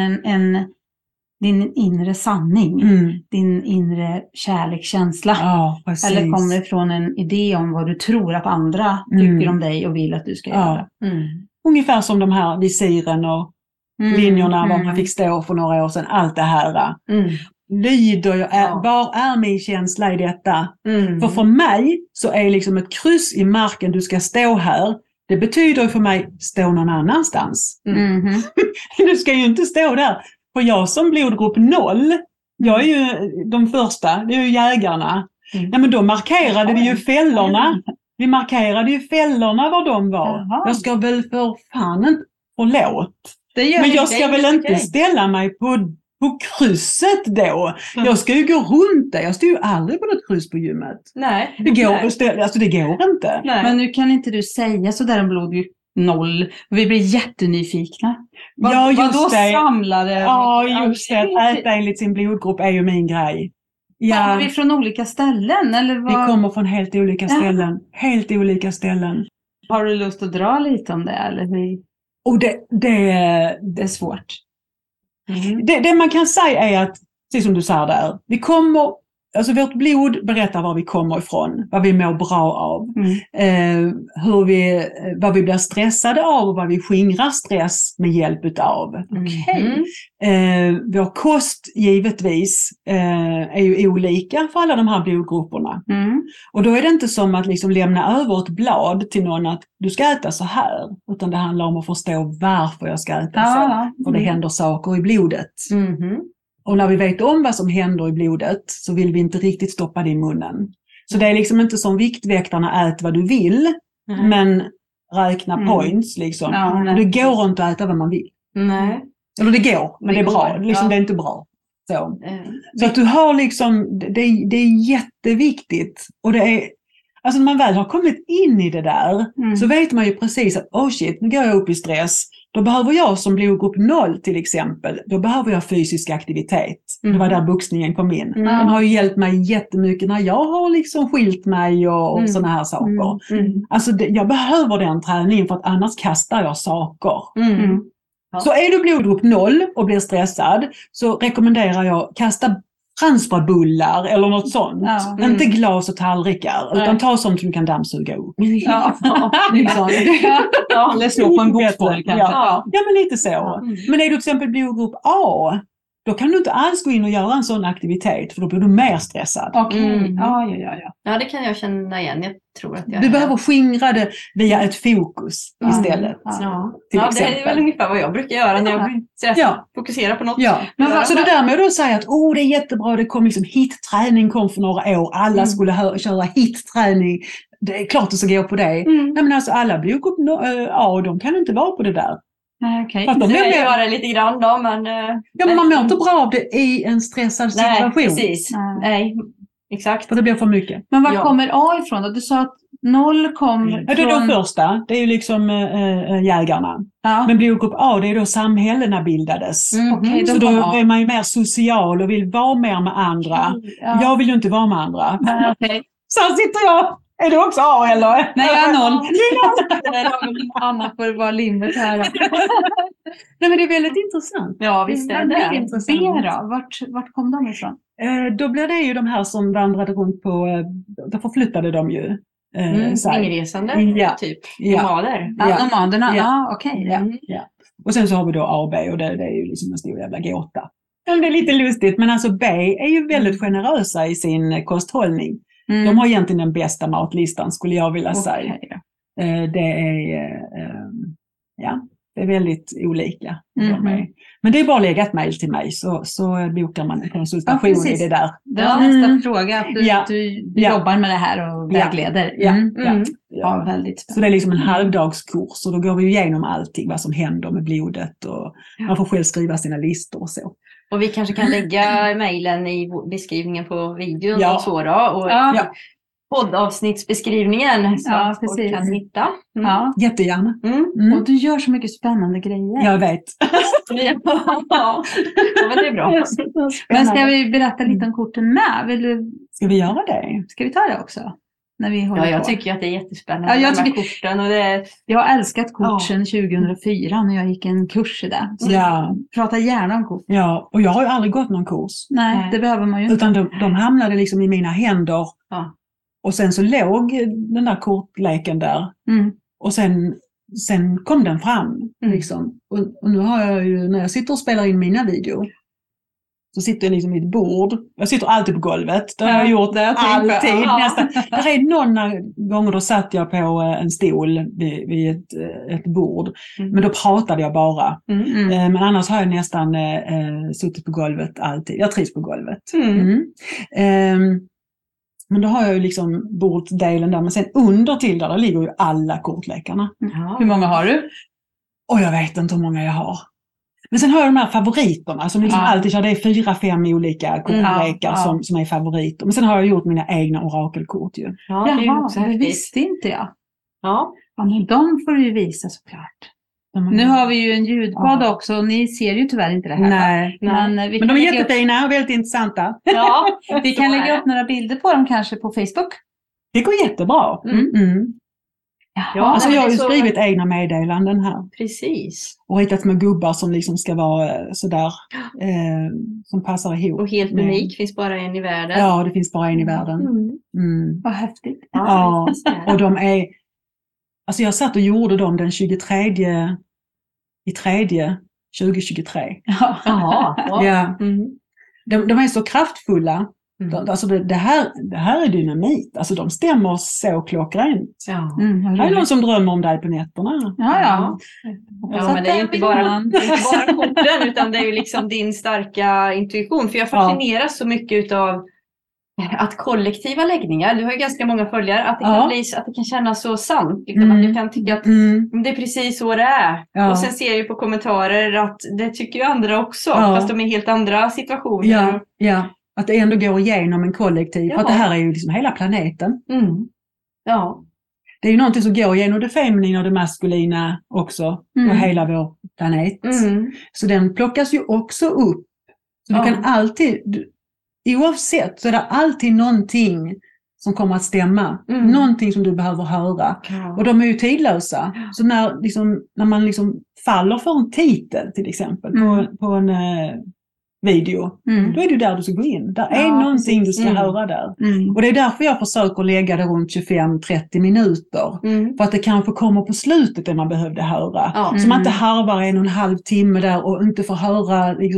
A: din inre sanning? Din inre kärlekskänsla?
C: Ja, precis.
A: Eller kommer det ifrån en idé om vad du tror att andra tycker om dig och vill att du ska göra?
C: Ungefär som de här visiren och linjerna vad man fick stå för några år sedan. Allt det här. Lyder jag, var är min känsla i detta? För mig så är liksom ett kryss i marken, du ska stå här. Det betyder för mig stå någon annanstans. Du ska ju inte stå där. För jag som blodgrupp 0, jag är ju de första, det är ju jägarna. Ja, men då markerade vi ju fällorna. Vi markerade ju fällorna var de var. Jag ska väl för fan inte, förlåt. Men jag ska väl inte ställa mig på krysset då. Jag ska ju gå runt där. Jag står ju aldrig på något kryss på gymmet.
B: Nej.
C: Det går inte.
A: Nej. Men nu kan inte du säga sådär en blodgrupp 0. Vi blir jättenyfikna. Vad då samlade?
C: Ja, just det. Att äta enligt sin blodgrupp är ju min grej. Ja.
A: Kommer vi från olika ställen? Eller vad?
C: Vi kommer från helt olika ställen. Helt olika ställen.
A: Har du lust att dra lite om det? Eller hur?
C: Och det är svårt. Det man kan säga är att, precis som du sa där, vårt blod berättar var vi kommer ifrån, vad vi mår bra av, vad vi blir stressade av och vad vi skingrar stress med hjälp utav. Vår kost givetvis är ju olika för alla de här blodgrupperna. Och då är det inte som att liksom lämna över ett blad till någon att du ska äta så här, utan det handlar om att förstå varför jag ska äta så. För det händer saker i blodet. Och när vi vet om vad som händer i blodet så vill vi inte riktigt stoppa det i munnen. Så det är liksom inte som Viktväktarna, ät vad du vill, men räkna points liksom. Det går inte att äta vad man vill.
B: Nej.
C: Eller det går, men det är bra. Liksom, det är inte bra. Så att du har liksom, det är jätteviktigt. Och det är, alltså när man väl har kommit in i det där så vet man ju precis att nu går jag upp i stress. Då behöver jag som blodgrupp 0 till exempel, då behöver jag fysisk aktivitet. Det var där boxningen kom in. Den har ju hjälpt mig jättemycket när jag har liksom skilt mig och sådana här saker. Alltså jag behöver den träningen för att annars kastar jag saker. Så är du blodgrupp 0 och blir stressad så rekommenderar jag kasta transfrabullar eller något sånt. Inte glas och tallrikar, utan ta sånt som du kan dammsuga upp.
A: Eller slå på en bokboll kanske.
C: Ja, men lite så. Men är du till exempel blodgrupp A, då kan du inte alls gå in och göra en sån aktivitet, för då blir du mer stressad.
A: Okej. Ja.
B: Ja, det kan jag känna igen. Jag tror att jag
C: Du behöver skingra det via ett fokus istället.
B: Det är väl ungefär vad jag brukar göra när jag blir stressad. Fokusera på något.
C: Ja. Så det där med att säga att det är jättebra, det kom liksom HIIT-träning kom för några år, alla skulle köra HIIT-träning. Det är klart att så gå på det. Nej, men alltså alla blodgrupp A, de kan inte vara på det där.
A: Okej.
B: Nu gör det lite grann då, men...
C: men man mår inte bra av det i en stressad situation.
B: Nej, precis. Nej, exakt.
C: För det blir för mycket.
A: Men var kommer A ifrån då? Du sa att 0 kom från...
C: Det är de första, det är ju liksom jägarna.
A: Ja.
C: Men blodgrupp A, det är då samhällena bildades.
A: Okej,
C: Så då är man ju mer social och vill vara mer med andra.
A: Ja.
C: Jag vill ju inte vara med andra.
A: Okej.
C: Så här sitter jag. Är du också A eller?
A: Nej, jag är 0. Anna får vara limmet här.
C: Nej, men det är väldigt intressant.
B: Ja, visst är det.
A: B då? Vart kom de ifrån?
C: Då blir det ju de här som vandrade runt på, då förflyttade de ju.
B: Ringresande, typ. Nomader.
A: Ja, nomaderna, okej.
C: Ja. Och sen så har vi då A och B, och det är ju liksom en stor jävla gåta. Men det är lite lustigt, men alltså B är ju väldigt generösa i sin kosthållning. De har egentligen den bästa matlistan, skulle jag vilja säga. Det är väldigt olika. Men det är bara att lägga ett mejl till mig, så bokar man en konsultation i det där.
A: Det var nästa fråga, att du jobbar med det här och vägleder. Ja, väldigt spännande.
C: Så det är liksom en halvdagskurs, och då går vi igenom allting, vad som händer med blodet, och man får själv skriva sina listor och så.
B: Och vi kanske kan lägga mejlen i beskrivningen på videon och så då. Och poddavsnittsbeskrivningen så att folk kan hitta.
C: Jättegärna.
A: Och du gör så mycket spännande grejer.
C: Jag vet.
B: Men det är bra.
A: Men ska vi berätta lite om korten med?
C: Ska vi göra det?
A: Ska vi ta det också? När vi
B: jag tycker att det är jättespännande med korten. Och
A: jag har älskat kort sedan 2004 när jag gick en kurs i det. Så prata gärna om kort.
C: Ja, och jag har ju aldrig gått någon kurs.
A: Nej, det behöver man ju inte.
C: Utan de hamnade liksom i mina händer.
B: Ja.
C: Och sen så låg den där kortleken där. Och sen kom den fram. Liksom. Och nu har jag ju, när jag sitter och spelar in mina videor, så sitter jag liksom vid ett bord. Jag sitter alltid på golvet. Det har jag gjort alltid. Nästan. Det är några gånger då satt jag på en stol vid ett bord. Men då pratade jag bara. Men annars har jag nästan suttit på golvet alltid. Jag trivs på golvet. Men då har jag ju liksom borddelen där. Men sen under till där ligger ju alla kortlekarna.
A: Hur många har du?
C: Och jag vet inte hur många jag har. Men sen har jag de här favoriterna som liksom alltid kör. Det är 4-5 olika kortlekar som är favoriter. Men sen har jag gjort mina egna orakelkort ju.
A: Det visste inte jag. Ja, men de får du ju visa såklart. Nu har vi ju en ljudpodd också, och ni ser ju tyvärr inte det här.
C: Nej. Men de är jättefina och väldigt intressanta.
A: Ja, vi kan lägga upp några bilder på dem kanske på Facebook.
C: Det går jättebra. Alltså jag har ju skrivit egna meddelanden här.
B: Precis.
C: Och ritat med gubbar som liksom ska vara sådär, som passar ihop.
B: Och helt unik, finns bara en i världen.
C: Ja, det finns bara en i världen.
A: Vad häftigt.
C: Ja, och de är... Alltså jag satt och gjorde dem den 23/3/2023. Ja. De är så kraftfulla. Alltså det här är dynamit. Alltså de stämmer så klockrent. Det är någon som drömmer om dig på nätterna.
B: Ja, men det är ju inte bara korten, utan det är ju liksom din starka intuition. För jag fascineras så mycket utav att kollektiva läggningar, du har ju ganska många följare, att det kan bli, att det kan kännas så sant. Liksom, att du kan tycka att det är precis så det är. Och sen ser jag ju på kommentarer att det tycker ju andra också, fast de är helt andra situationer.
C: Ja. Att det ändå går igenom en kollektiv. För att det här är ju liksom hela planeten.
B: Ja.
C: Det är ju någonting som går igenom det feminina och det maskulina också. Och hela vår planet. Så den plockas ju också upp. Så du kan alltid, oavsett så är det alltid någonting som kommer att stämma. Någonting som du behöver höra. Och de är ju tidlösa. Så när man liksom faller för en titel till exempel på en video, då är det där du ska gå in. Där är någonting du ska höra där. Och det är därför jag försöker lägga det runt 25-30 minuter. För att det kanske kommer på slutet det man behövde höra. Så man inte harvar 1,5 timme där och inte får höra liksom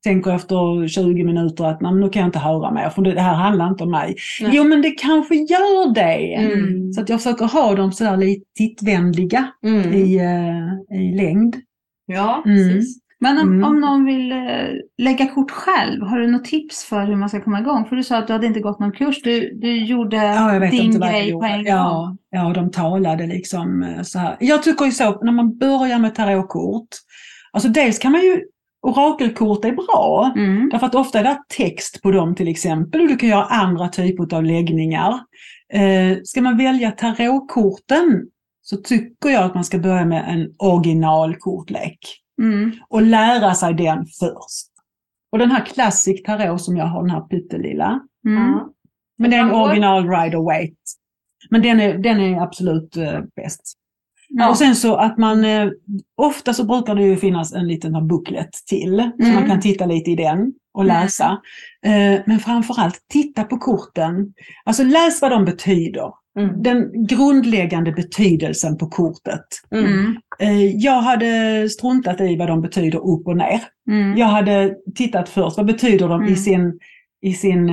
C: tänker efter 20 minuter att nu kan jag inte höra mer, för det här handlar inte om mig.
B: Nej.
C: Jo, men det kanske gör det.
B: Mm.
C: Så att jag försöker ha dem sådär lite tittvänliga i längd.
B: Ja, precis.
A: Men om någon vill lägga kort själv, har du något tips för hur man ska komma igång? För du sa att du hade inte gått någon kurs, du gjorde din grej på en gång.
C: Ja, de talade liksom så här. Jag tycker ju så, när man börjar med tarotkort, alltså dels kan man ju, orakelkort är bra, därför att ofta är det text på dem till exempel, och du kan göra andra typer av läggningar. Ska man välja tarotkorten så tycker jag att man ska börja med en originalkortlek. Och lära sig den först. Och den här Classic Tarot som jag har, den här pyttelilla. Men det är en original Rider-Waite. Men den är absolut bäst. Ja. Och sen så att man, ofta så brukar det ju finnas en liten booklet till. Så man kan titta lite i den och läsa. Men framförallt titta på korten. Alltså läs vad de betyder. Den grundläggande betydelsen på kortet. Jag hade struntat i vad de betyder upp och ner. Jag hade tittat först, vad betyder de i sin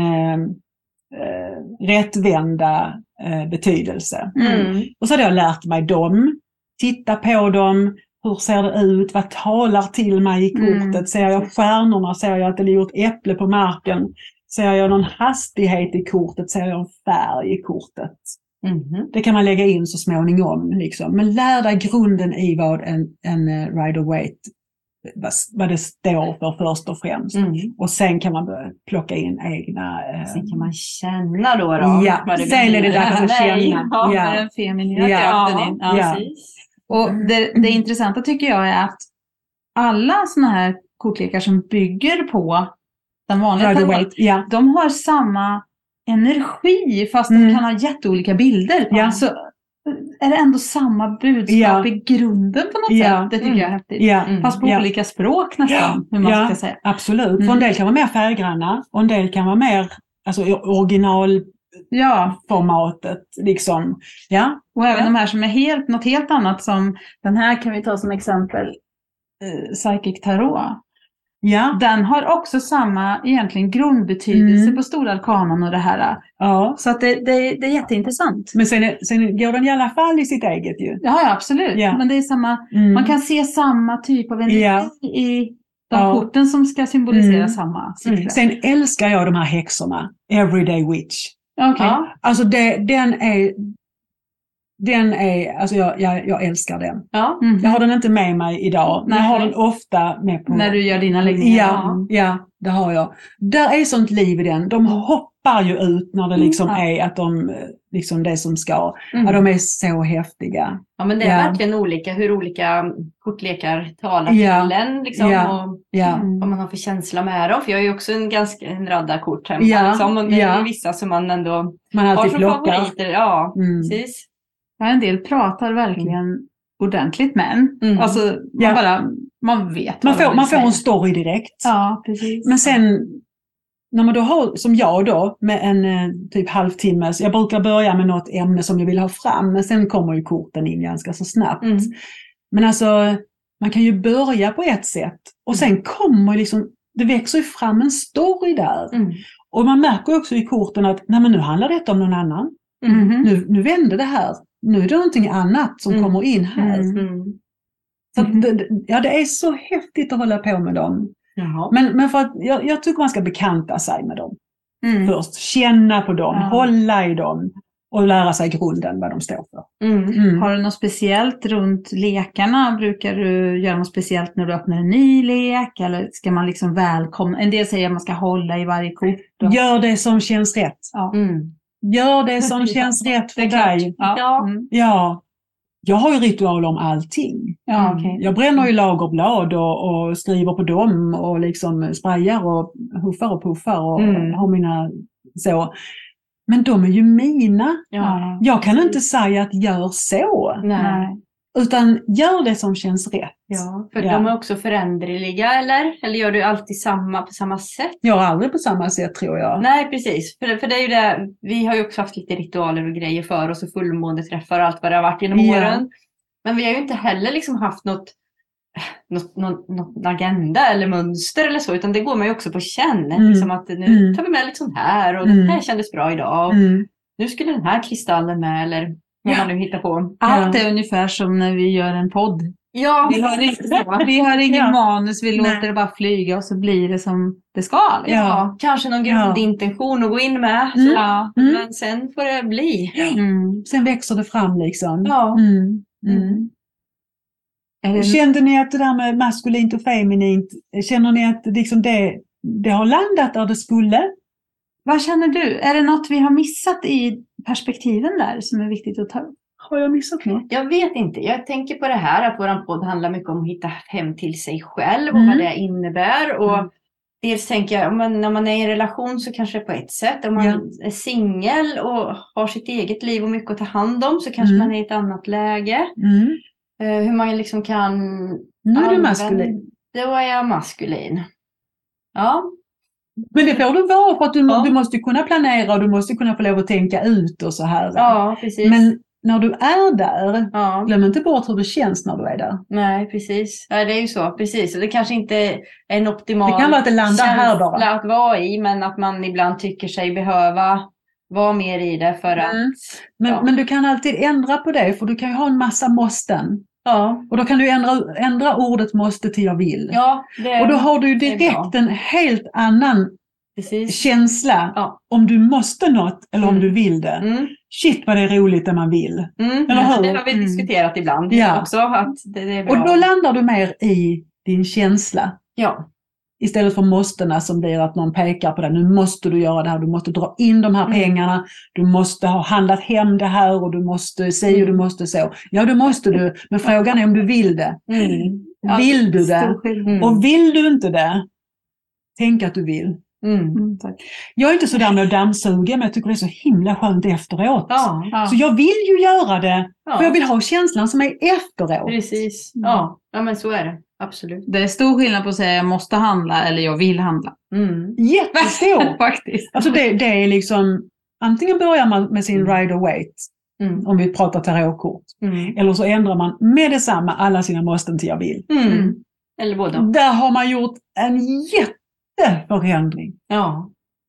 C: rättvända betydelse. Och så hade jag lärt mig dem, titta på dem, hur ser det ut, vad talar till mig i kortet, ser jag stjärnorna, ser jag att det ligger ett äpple på marken, ser jag någon hastighet i kortet, ser jag en färg i kortet. Det kan man lägga in så småningom liksom. Men lär dig grunden i vad en Rider-Waite, vad det står för först och främst. Och sen kan man börja plocka in egna...
B: Sen kan man känna då.
C: Ja, sen är det dags att känna.
A: Ja, den feminina kraften in. Ja. Och det intressanta tycker jag är att alla såna här kortlekar som bygger på den vanliga Rider-Waite, de har samma energi fast de kan ha jätteolika bilder. Så är det ändå samma budskap i grunden på något sätt. Det tycker jag är häftigt. Fast på olika språk nästan, hur man ska säga.
C: Absolut. För en del kan vara mer färggranna och en del kan vara mer alltså, originalformatet. Liksom.
A: Och även de här som är något helt annat, som den här kan vi ta som exempel, Psychic Tarot.
C: Ja.
A: Den har också samma egentligen grundbetydelse på stora arkanan och det här.
C: Ja.
A: Så att det är jätteintressant.
C: Men sen går den i alla fall i sitt eget ju.
A: Ja, absolut. Ja. Men det är samma, man kan se samma typ av energi i de korten som ska symbolisera samma syfte.
C: Sen älskar jag de här häxorna. Everyday Witch.
A: Okay.
C: Alltså den är, alltså jag älskar den. Jag har den inte med mig idag. Men jag har den ofta med på...
A: När du gör dina läggningar.
C: Ja, det har jag. Där är sånt liv i den. De hoppar ju ut när det liksom är att de, liksom det som ska. Ja, de är så häftiga.
B: Ja, men det är verkligen olika hur olika kortlekar talar till en. Liksom, och vad man har för känsla med dem. För jag är ju också en raddarkort hemma. Liksom, och det är vissa som man ändå
C: har som
B: favoriter. Ja, precis.
A: Ja, en del pratar verkligen ordentligt med en. Alltså, man vet.
C: Man får en story direkt.
A: Ja, precis.
C: Men sen, när man då har, som jag då, med en typ halvtimme, så jag brukar börja med något ämne som jag vill ha fram, men sen kommer ju korten in ganska så snabbt. Men alltså, man kan ju börja på ett sätt, och sen kommer liksom, det växer ju fram en story där. Och man märker också i korten att, nej men nu handlar det om någon annan. Nu vänder det här. Nu är det någonting annat som kommer in här. Så det är så häftigt att hålla på med dem. Men för att jag tycker man ska bekanta sig med dem. Först känna på dem, hålla i dem och lära sig grunden vad de står för.
A: Har du något speciellt runt lekarna? Brukar du göra något speciellt när du öppnar en ny lek? Eller ska man liksom välkomna? En del säger att man ska hålla i varje kort.
C: Gör det som känns rätt. Gör det som känns rätt för dig. Ja. Jag har ju ritualer om allting. Jag bränner ju lagerblad och skriver på dem och liksom sprayar och huffar och puffar och har mina så. Men de är ju mina. Jag kan inte säga att gör så.
B: Nej.
C: Utan gör det som känns rätt.
B: Ja, för de är också föränderliga, eller? Eller gör du alltid på samma sätt?
C: Jag har aldrig på samma sätt, tror jag.
B: Nej, precis. För det är ju det, vi har ju också haft lite ritualer och grejer för oss och fullmåneträffar och allt vad det har varit genom åren. Men vi har ju inte heller liksom haft något någon agenda eller mönster eller så, utan det går man ju också på känn. Liksom att nu tar vi med lite sånt här och det här kändes bra idag. Och nu skulle den här kristallen med eller vad man nu hittar på.
A: Allt är ungefär som när vi gör en podd.
B: Ja.
A: Vi har ingen manus, vi låter det bara flyga och så blir det som det ska. Liksom.
B: Ja, kanske någon grundintention att gå in med. Men sen får det bli.
C: Sen växer det fram liksom.
B: Ja.
C: Kände ni att det där med maskulint och feminint, känner ni att liksom det har landat där det skulle?
A: Vad känner du? Är det något vi har missat i perspektiven där som är viktigt att ta upp?
C: Har jag missat något?
B: Jag vet inte. Jag tänker på det här att våran podd handlar mycket om att hitta hem till sig själv och vad det innebär. Och dels tänker jag, när man är i en relation så kanske det är på ett sätt. Om man är singel och har sitt eget liv och mycket att ta hand om så kanske man är i ett annat läge. Hur man liksom kan...
C: Nu är du maskulin.
B: Då är jag maskulin. Ja.
C: Men det får du vara för att du måste kunna planera och du måste kunna få lov att tänka ut och så här.
B: Ja, precis.
C: Men när du är där, glöm inte bort hur det känns när du är där.
B: Nej, precis. Ja, det är ju så, precis. Och det kanske inte är en optimal
C: det kan vara att det landar här bara.
B: Att vara i, men att man ibland tycker sig behöva vara mer i det för att...
C: Men du kan alltid ändra på det, för du kan ju ha en massa måsten.
B: Ja.
C: Och då kan du ändra ordet måste till jag vill.
B: Ja,
C: och då har du ju direkt en helt annan känsla om du måste något eller om du vill det. Shit vad det är roligt när man vill. Eller hur?
B: Det har vi diskuterat ibland också. Att det är bra.
C: Och då landar du mer i din känsla.
B: Ja.
C: Istället för måstena som blir att någon pekar på det. Nu måste du göra det här. Du måste dra in de här pengarna. Du måste ha handlat hem det här. Och du måste se och du måste så. Ja, det måste du. Men frågan är om du vill det. Vill du det? Och vill du inte det? Tänk att du vill. Jag är inte så där med att dammsuga, men jag tycker det är så himla skönt efteråt. Så jag vill ju göra det. För jag vill ha känslan som är efteråt.
B: Precis. Ja, men så är det. Absolut.
A: Det är stor skillnad på att säga jag måste handla eller jag vill handla.
C: Jättestor.
A: Faktiskt.
C: Alltså det är liksom, antingen börjar man med sin rider weight, om vi pratar tarotkort. Eller så ändrar man med detsamma alla sina måsten till jag vill.
B: Eller båda.
C: Där har man gjort en jätteförändring.
B: Ja.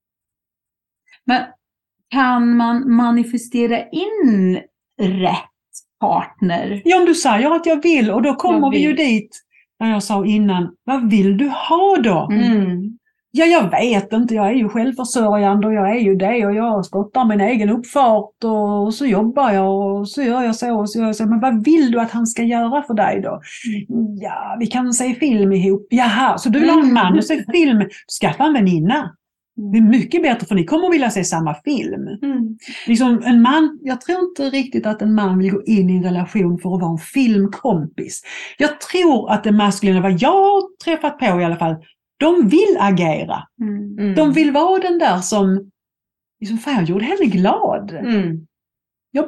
A: Men kan man manifestera in rätt partner?
C: Ja, om du säger att jag vill, och då kommer vi ju dit när jag sa innan, vad vill du ha då? Ja, jag vet inte, jag är ju självförsörjande och jag är ju det och jag skottar min egen uppfart och så jobbar jag och så gör jag så och så gör jag så. Men vad vill du att han ska göra för dig då? Ja, vi kan se film ihop. Jaha, så du vill ha en man och se film, skaffa en väninna. Det är mycket bättre för ni kommer vilja se samma film. Liksom en man, jag tror inte riktigt att en man vill gå in i en relation för att vara en filmkompis. Jag tror att det maskulina, vad jag har träffat på i alla fall, de vill agera. De vill vara den där som liksom, fan, jag gjorde henne glad. Jag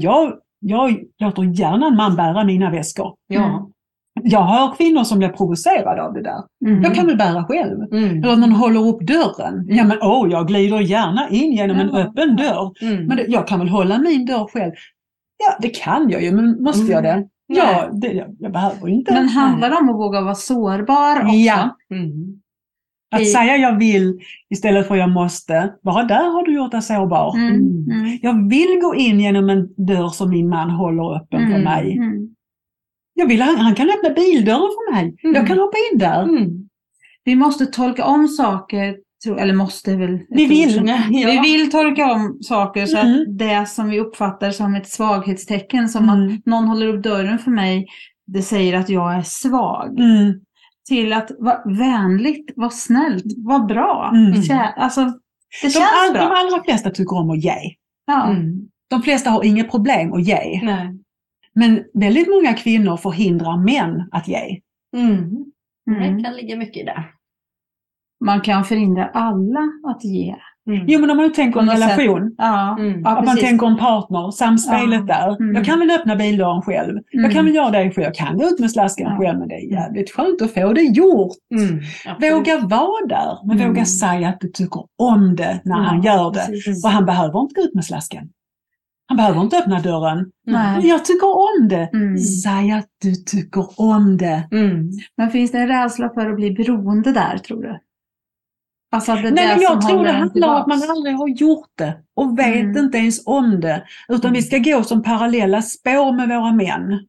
C: låter gärna en man bära mina väskor. Jag har kvinnor som blir provocerade av det där. Jag kan väl bära själv. Eller att någon håller upp dörren. Ja, men jag glider gärna in genom en öppen dörr. Men jag kan väl hålla min dörr själv. Ja, det kan jag ju, men måste jag det? Ja, jag behöver inte.
A: Men handlar det om att våga vara sårbar också?
C: Ja. Att säga jag vill istället för jag måste. Bara där har du gjort dig sårbar. Jag vill gå in genom en dörr som min man håller öppen för mig. Jag vill, han kan öppna bildörren för mig. Jag kan hoppa in där.
A: Vi måste tolka om saker, eller måste väl.
C: Vi vill.
A: Vi vill tolka om saker så att det som vi uppfattar som ett svaghetstecken, som att någon håller upp dörren för mig, det säger att jag är svag. Till att vara vänligt, vara snällt, vara bra. Alltså, det känns bra.
C: De allra flesta tycker om att ge. De flesta har inga problem att ge.
B: Nej.
C: Men väldigt många kvinnor förhindrar män att ge.
B: Det kan ligga mycket i det.
A: Man kan förhindra alla att ge.
C: Jo, men om man tänker en relation. Att man tänker en partner, samspelet där. Jag kan väl öppna bildörren själv. Jag kan väl göra det själv. Jag kan gå ut med slaskan själv, men det är jävligt skönt att få det gjort. Våga vara där, men våga säga att du tycker om det när han gör det. För han behöver inte gå ut med slaskan. Han behöver inte öppna dörren.
A: Nej.
C: Jag tycker om det. Säg att du tycker om det.
A: Men finns det en rädsla för att bli beroende där, tror du? Alltså att det
C: Nej, men jag tror det handlar om
A: tillbaks.
C: att man aldrig har gjort det och vet inte ens om det. Utan vi ska gå som parallella spår med våra män.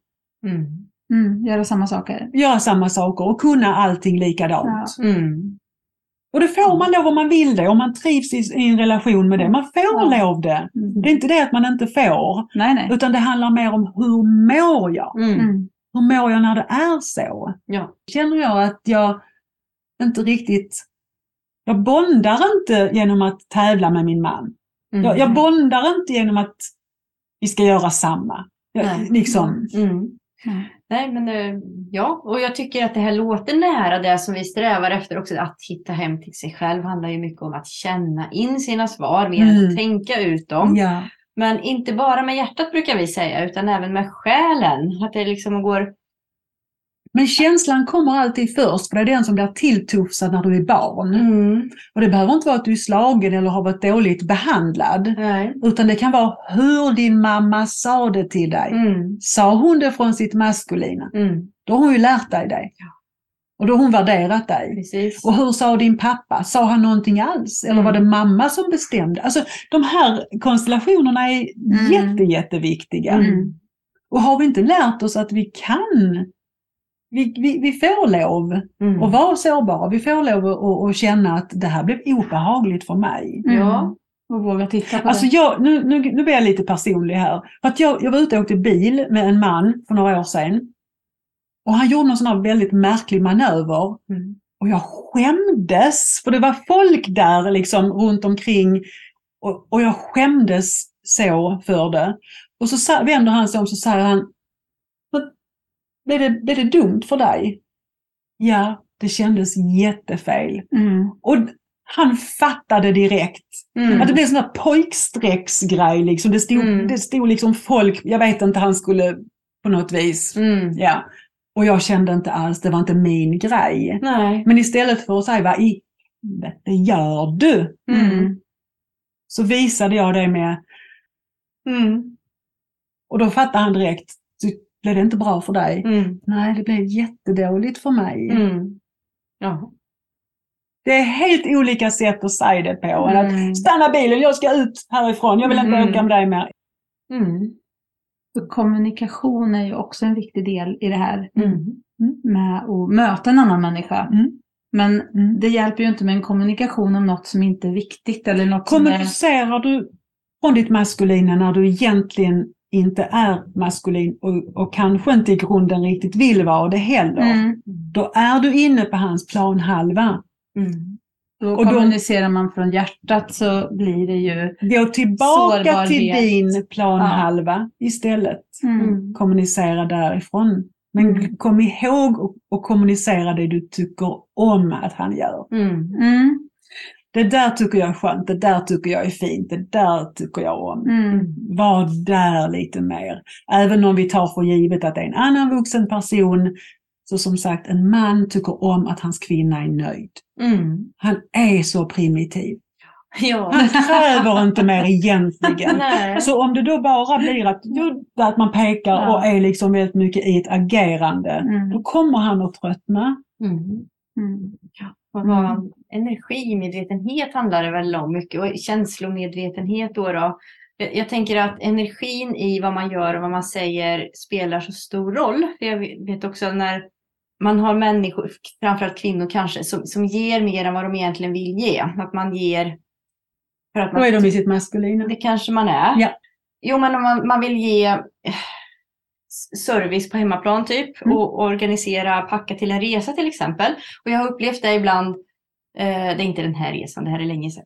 A: Göra samma saker.
C: Göra samma saker och kunna allting likadant.
A: Ja.
C: Och det får man då om man vill det. Om man trivs i en relation med det. Man får lov det. Det är inte det att man inte får.
A: Nej.
C: Utan det handlar mer om hur mår jag? Hur mår jag när det är så?
B: Ja.
C: Känner jag att jag inte riktigt... Jag bondar inte genom att tävla med min man. Jag bondar inte genom att vi ska göra samma. Liksom.
B: Nej, men ja, och jag tycker att det här låter nära det som vi strävar efter också. Att hitta hem till sig själv handlar ju mycket om att känna in sina svar mer än att tänka ut dem.
C: Ja.
B: Men inte bara med hjärtat brukar vi säga, utan även med själen. Att det liksom går...
C: Men känslan kommer alltid först, för det är den som blir tilltufsad när du är barn. Och det behöver inte vara att du är slagen eller har varit dåligt behandlad.
B: Nej.
C: Utan det kan vara hur din mamma sa det till dig. Sa hon det från sitt maskulina? Då har hon ju lärt dig det.
B: Ja.
C: Och då har hon värderat dig.
B: Precis.
C: Och hur sa din pappa? Sa han någonting alls? Eller var det mamma som bestämde? Alltså de här konstellationerna är jätteviktiga. Och har vi inte lärt oss att vi kan... Vi får lov att vara sårbara. Vi får lov att känna att det här blev obehagligt för mig.
B: Ja.
A: Och våga titta på
C: Alltså
A: det.
C: nu blir jag lite personlig här. För att jag var ute och åkte bil med en man för några år sedan. Och han gjorde någon sån här väldigt märklig manöver. Och jag skämdes. För det var folk där liksom runt omkring. Och jag skämdes så för det. Och så vänder han sig om så säger han: Blev det dumt för dig? Ja, det kändes jättefel. Och han fattade direkt. Att det blev en sån där pojkstrecksgrej. Liksom. Det stod liksom folk, jag vet inte, han skulle på något vis. Ja. Och jag kände inte alls, det var inte min grej.
B: Nej.
C: Men istället för att säga, vad i det gör du? Så visade jag det med. Och då fattade han direkt. Blev det inte bra för dig? Nej, det blev jättedåligt för mig.
B: Ja.
C: Det är helt olika sätt att säga det på. Att stanna bilen, jag ska ut härifrån. Jag vill inte åka med dig mer.
A: För kommunikation är ju också en viktig del i det här. Med att möta en annan människa. Men det hjälper ju inte med en kommunikation om något som inte är viktigt. Eller något
C: kommunicerar du från ditt maskulina när du egentligen inte är maskulin och kanske inte i grunden riktigt vill vara det heller. Då är du inne på hans planhalva.
A: Då kommunicerar man från hjärtat, så blir det ju
C: gå tillbaka till din planhalva istället. Kommunicera därifrån. Men kom ihåg att kommunicera det du tycker om att han gör. Det där tycker jag är skönt, det där tycker jag är fint, det där tycker jag om. Var där lite mer. Även om vi tar för givet att det är en annan vuxen person, så som sagt, en man tycker om att hans kvinna är nöjd. Han är så primitiv.
B: Ja.
C: Han kräver inte mer egentligen.
B: Nej.
C: Så om det då bara blir att man pekar och är liksom väldigt mycket i ett agerande, då kommer han att tröttna.
B: Energimedvetenhet handlar det väl om mycket, och känslomedvetenhet då. Jag tänker att energin i vad man gör och vad man säger spelar så stor roll. För jag vet också när man har människor, framförallt kvinnor kanske, som ger mer än vad de egentligen vill ge. Att man ger... För att man,
C: då är de i sitt maskulina.
B: Det kanske man är.
C: Ja.
B: Jo, men om man vill ge service på hemmaplan typ, och organisera, packa till en resa till exempel. Och jag har upplevt det ibland, det är inte den här resan, det här är länge sedan.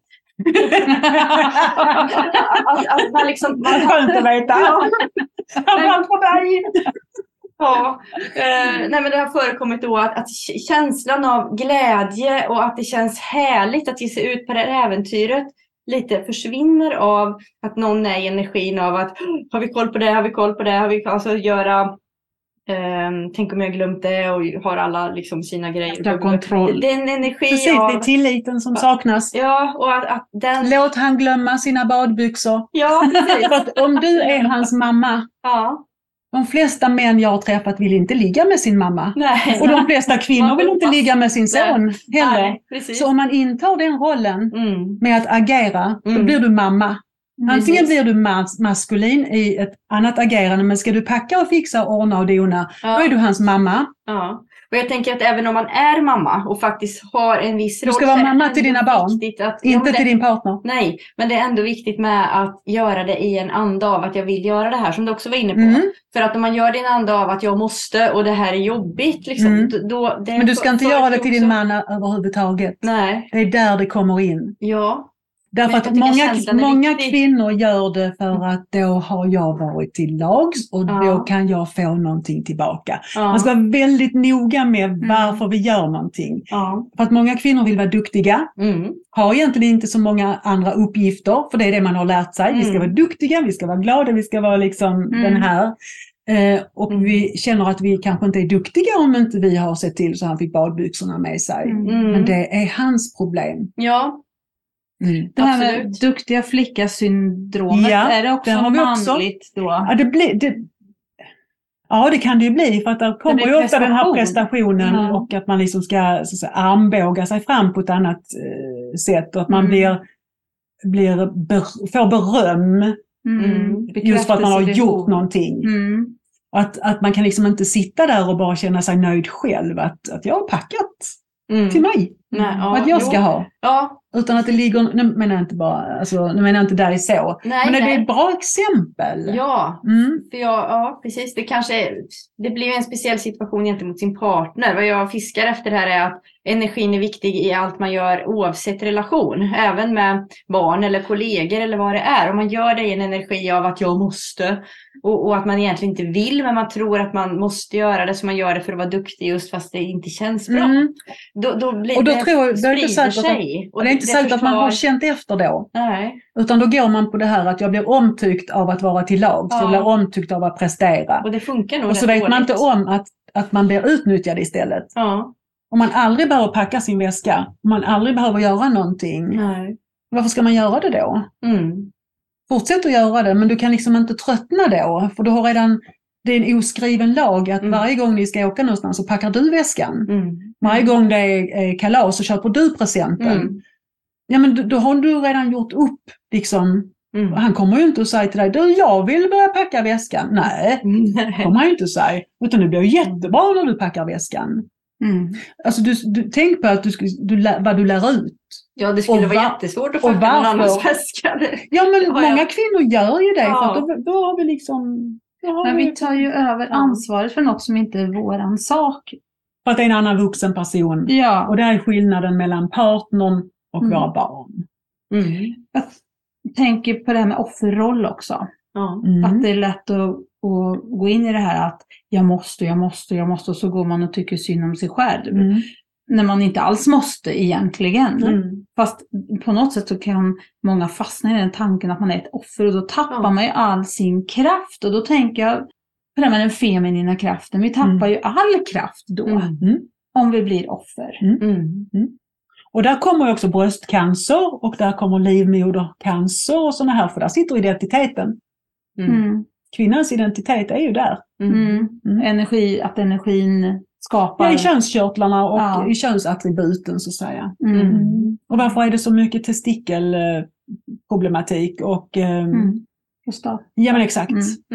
B: att man liksom...
C: Det är skönt att veta. Framförallt för dig.
B: Ja, nej, men det har förekommit då att känslan av glädje och att det känns härligt att ge sig ut på det här äventyret lite försvinner av att någon är i energin av att har vi koll på det, har vi koll på det, har vi alltså göra tänk om jag glömt det och har alla liksom sina grejer.
A: Efter kontroll.
B: Den energi
C: Precis, det är tilliten som saknas.
B: Ja, och att den...
C: Låt han glömma sina badbyxor.
B: Ja, precis.
C: För att om du är hans mamma,
B: Ja.
C: de flesta män jag har träffat vill inte ligga med sin mamma.
B: Nej.
C: Och de flesta kvinnor vill inte ligga med sin son heller.
B: Nej, precis.
C: Så om man intar den rollen med att agera, då blir du mamma. Antingen blir du maskulin i ett annat agerande, men ska du packa och fixa, ordna och dona, då är du hans mamma.
B: Ja. Och jag tänker att även om man är mamma och faktiskt har en viss roll.
C: Du ska vara mamma till dina barn, inte till din partner.
B: Nej, men det är ändå viktigt med att göra det i en anda av att jag vill göra det här, som du också var inne på. För att om man gör det i en anda av att jag måste och det här är jobbigt. Liksom,
C: men du ska inte göra det till din man överhuvudtaget.
B: Nej.
C: Det är där det kommer in.
B: Ja.
C: Därför att många kvinnor gör det för att då har jag varit till lags och då kan jag få någonting tillbaka. Man ska vara väldigt noga med varför vi gör någonting. För att många kvinnor vill vara duktiga, har egentligen inte så många andra uppgifter, för det är det man har lärt sig. Vi ska vara duktiga, vi ska vara glada, vi ska vara liksom den här. Och vi känner att vi kanske inte är duktiga om inte vi har sett till så han fick badbyxorna med sig. Men det är hans problem.
B: Ja.
C: Det
A: här med duktiga flicka-syndromet, är det också manligt då?
C: Ja, det kan det ju bli, för att det kommer ju ofta den här prestationen och att man liksom ska så att säga, armbåga sig fram på ett annat sätt och att man får beröm just för att man har gjort någonting. Och att man kan liksom inte sitta där och bara känna sig nöjd själv att jag har packat till mig. Att jag ska ha.
B: Ja.
C: Utan att det ligger, nu menar jag inte bara, alltså, nu menar jag inte där så. Men det är ett bra exempel.
B: Ja, för precis. Det blir ju en speciell situation gentemot sin partner. Vad jag fiskar efter här är att energin är viktig i allt man gör oavsett relation. Även med barn eller kollegor eller vad det är. Om man gör det i en energi av att jag måste och att man egentligen inte vill, men man tror att man måste göra det, så man gör det för att vara duktig just fast det inte känns bra. Då blir det sprider sig.
C: Och det är inte säkert att man har känt efter då.
B: Nej.
C: Utan då går man på det här att jag blir omtyckt av att vara till lag. Så jag blir omtyckt av att prestera.
B: Och det funkar nog.
C: Och så vet man inte om att man blir utnyttjad istället.
B: Ja.
C: Om man aldrig behöver packa sin väska, om man aldrig behöver göra någonting.
B: Nej.
C: Varför ska man göra det då? Fortsätt att göra det, men du kan liksom inte tröttna då. För du har redan, det är en oskriven lag att varje gång ni ska åka någonstans så packar du väskan. Varje gång det är kalas så köper du presenten. Ja, men då har du redan gjort upp liksom. Han kommer ju inte att säga till dig, du, jag vill börja packa väskan. Nej, kommer han ju inte att säga. Utan det blir jättebra när du packar väskan. Alltså du tänk på att vad du lär ut.
B: Ja, det skulle vara jättesvårt att packa någon annans väska.
C: Ja, men många kvinnor gör ju det. För att då har vi liksom...
A: Men vi tar ju över ansvaret för något som inte är våran sak.
C: För att det är en annan vuxen person.
A: Ja.
C: Och det är skillnaden mellan partnern och våra barn.
A: Jag tänker på det här med offerroll också. Att det är lätt att gå in i det här att jag måste och så går man och tycker synd om sig själv. När man inte alls måste egentligen. Fast på något sätt så kan många fastna i den tanken att man är ett offer och då tappar man ju all sin kraft. Och då tänker jag på det med den feminina kraften. Vi tappar ju all kraft då om vi blir offer.
C: Och där kommer också bröstcancer och där kommer livmodercancer och sådana här, för där sitter identiteten. Kvinnans identitet är ju där.
A: Att energin skapar...
C: Ja, i könskörtlarna och i könsattributen så att säga. Och varför är det så mycket testikelproblematik och...
A: Just det.
C: Ja, men exakt.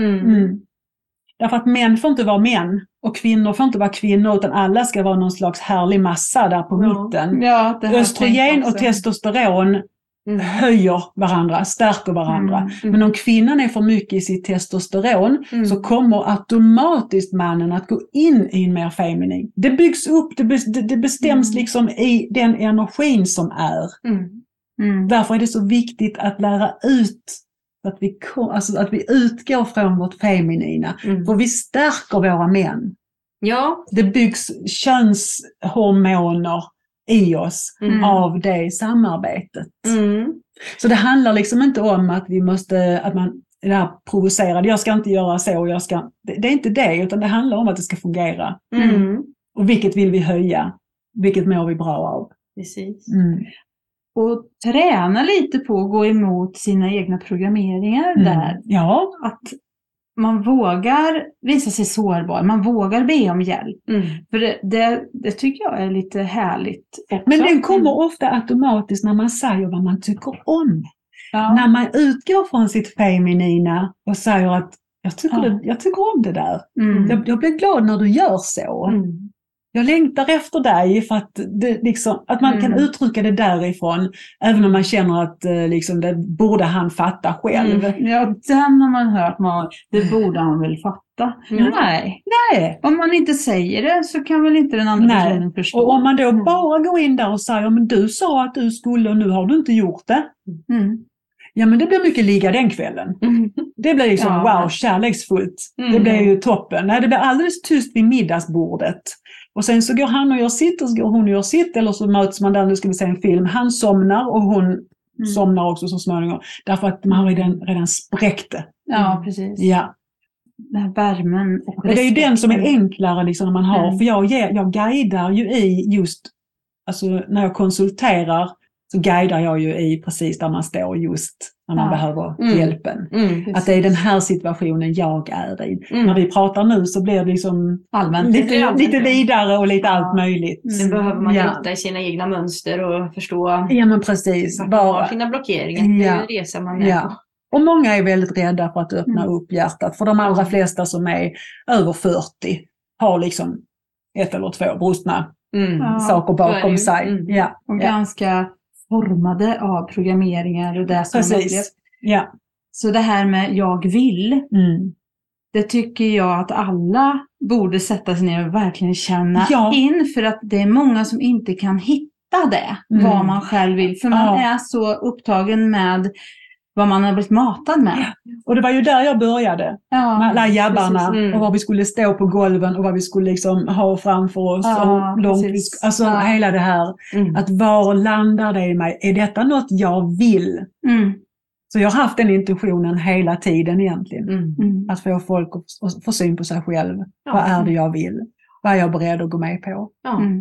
C: Därför att män får inte vara män och kvinnor får inte vara kvinnor, utan alla ska vara någon slags härlig massa där på mitten.
A: Ja,
C: östrogen och testosteron höjer varandra, stärker varandra. Men om kvinnan är för mycket i sitt testosteron så kommer automatiskt mannen att gå in i en mer feminin. Det byggs upp, det bestäms liksom i den energin som är. Därför är det så viktigt att lära ut att vi utgår från vårt feminina. För vi stärker våra män.
B: Ja.
C: Det byggs könshormoner i oss av det samarbetet. Så det handlar liksom inte om att man det här provocerade, jag ska inte göra så, det är inte det, utan det handlar om att det ska fungera. Och vilket vill vi höja? Vilket mår vi bra av?
B: Precis.
A: Och träna lite på att gå emot sina egna programmeringar där.
C: Ja.
A: Att man vågar visa sig sårbar, man vågar be om hjälp. För det tycker jag är lite härligt också.
C: Men den kommer ofta automatiskt när man säger vad man tycker om.
A: Ja.
C: När man utgår från sitt feminina och säger att jag tycker om det där. Jag blir glad när du gör så. Jag längtar efter dig, för att, att man kan uttrycka det därifrån, även om man känner att det borde han fatta själv.
A: Ja, den har man hört, det borde han väl fatta. Nej. Om man inte säger det så kan väl inte den andra personen förstå.
C: Och om man då bara går in där och säger, men du sa att du skulle och nu har du inte gjort det. Ja, men det blir mycket ligga den kvällen. Det blir wow, kärleksfullt. Det blir ju toppen. Nej, det blir alldeles tyst vid middagsbordet. Och sen så går han och gör sitt, och så går hon och gör sitt, eller så möts man där, nu ska vi se en film. Han somnar och hon somnar också så småningom. Därför att man har redan spräckte.
A: Ja, precis.
C: Ja.
A: Den här värmen. Och
C: det är ju den som är enklare när man har. För jag guidar ju i just, alltså när jag konsulterar så guidar jag ju i precis där man står just när man behöver hjälpen. Att det är den här situationen jag är i. När vi pratar nu så blir det
A: allmänt.
C: Lite vidare och lite allt möjligt.
B: Sen behöver man hitta i sina egna mönster och förstå.
C: Ja, men precis.
B: Bara sina blockeringar. Det är ju resa man är på.
C: Och många är väldigt rädda för att öppna upp hjärtat. För de allra flesta som är över 40 har ett eller två brustna saker bakom sig. Ja.
A: Och ganska formade av programmeringar och det som man upplevt.
C: Ja.
A: Så det här med jag vill, det tycker jag att alla borde sätta sig ner och verkligen känna in, för att det är många som inte kan hitta det, vad man själv vill. För man är så upptagen med vad man har blivit matad med.
C: Och det var ju där jag började. Med alla jabbarna och vad vi skulle stå på golven och vad vi skulle ha framför oss. Och långt, hela det här. Att var landar det i mig? Är detta något jag vill? Så jag har haft den intuitionen hela tiden egentligen. Att få folk att få syn på sig själv. Vad är det jag vill? Vad är jag beredd att gå med på?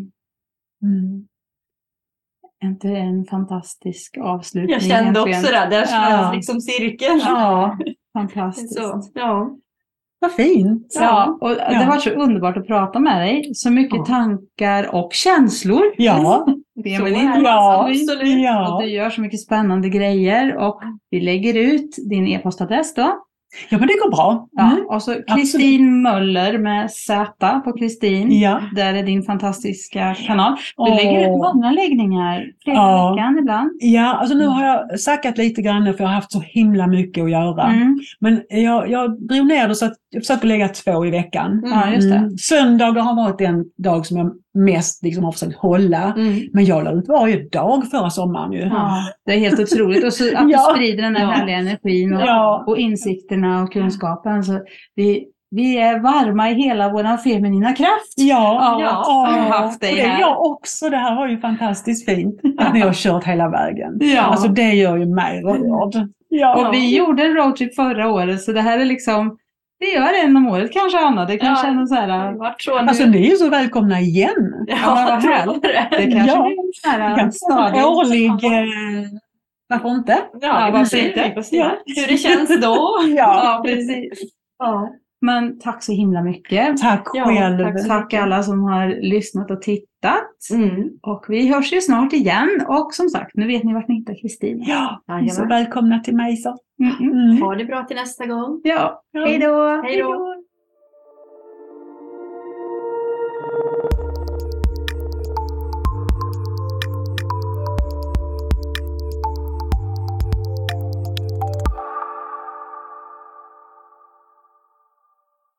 A: Inte en fantastisk avslutning?
B: Jag kände också det. Där slöts cirkeln.
A: Ja, fantastiskt.
C: Vad fint.
A: Ja, och det var så underbart att prata med dig. Så mycket tankar och känslor.
C: Ja.
A: Det är väl inte
B: absolut.
A: Ja. Och du gör så mycket spännande grejer. Och vi lägger ut din e-postadress då.
C: Ja, men det går bra.
A: Ja, och så Kristin Möller med Z på Kristin. Ja. Där är din fantastiska kanal. Du lägger ut många läggningar. Flera veckan ibland.
C: Ja, alltså nu har jag sackat lite grann för jag har haft så himla mycket att göra. Men jag drog ner det så att jag försöker lägga 2 i veckan.
A: Ja, just det.
C: Söndagar har varit den dag som jag mest har försökt hålla. Men jag la ut varje dag förra sommaren ju.
A: Ja, det är helt otroligt. Och så att du sprider den här härliga energin och insikterna och kunskapen. Så vi är varma i hela vår feminina kraft.
C: Och det är jag också. Det här var ju fantastiskt fint. Att ni har kört hela vägen. Ja. Alltså det gör ju mig rörd. Ja.
A: Och vi gjorde en roadtrip förra året. Så det här är vi gör en om året kanske, Anna. Det kanske är någon så här...
C: Alltså ni är ju så välkomna igen.
A: Ja, vad härligt. Det kanske blir en så här stadig.
C: Årlig... Varför inte?
B: Ja, varför inte? Hur det känns då.
A: Ja, precis. Ja. Men tack så himla mycket.
C: Tack själv.
A: Tack alla som har lyssnat och tittat. Och vi hörs ju snart igen. Och som sagt, nu vet ni vart ni hittar Kristin.
C: Ja, så välkomna till mig så.
B: Ha det bra till nästa gång.
A: Ja, hej då.
B: Hej då.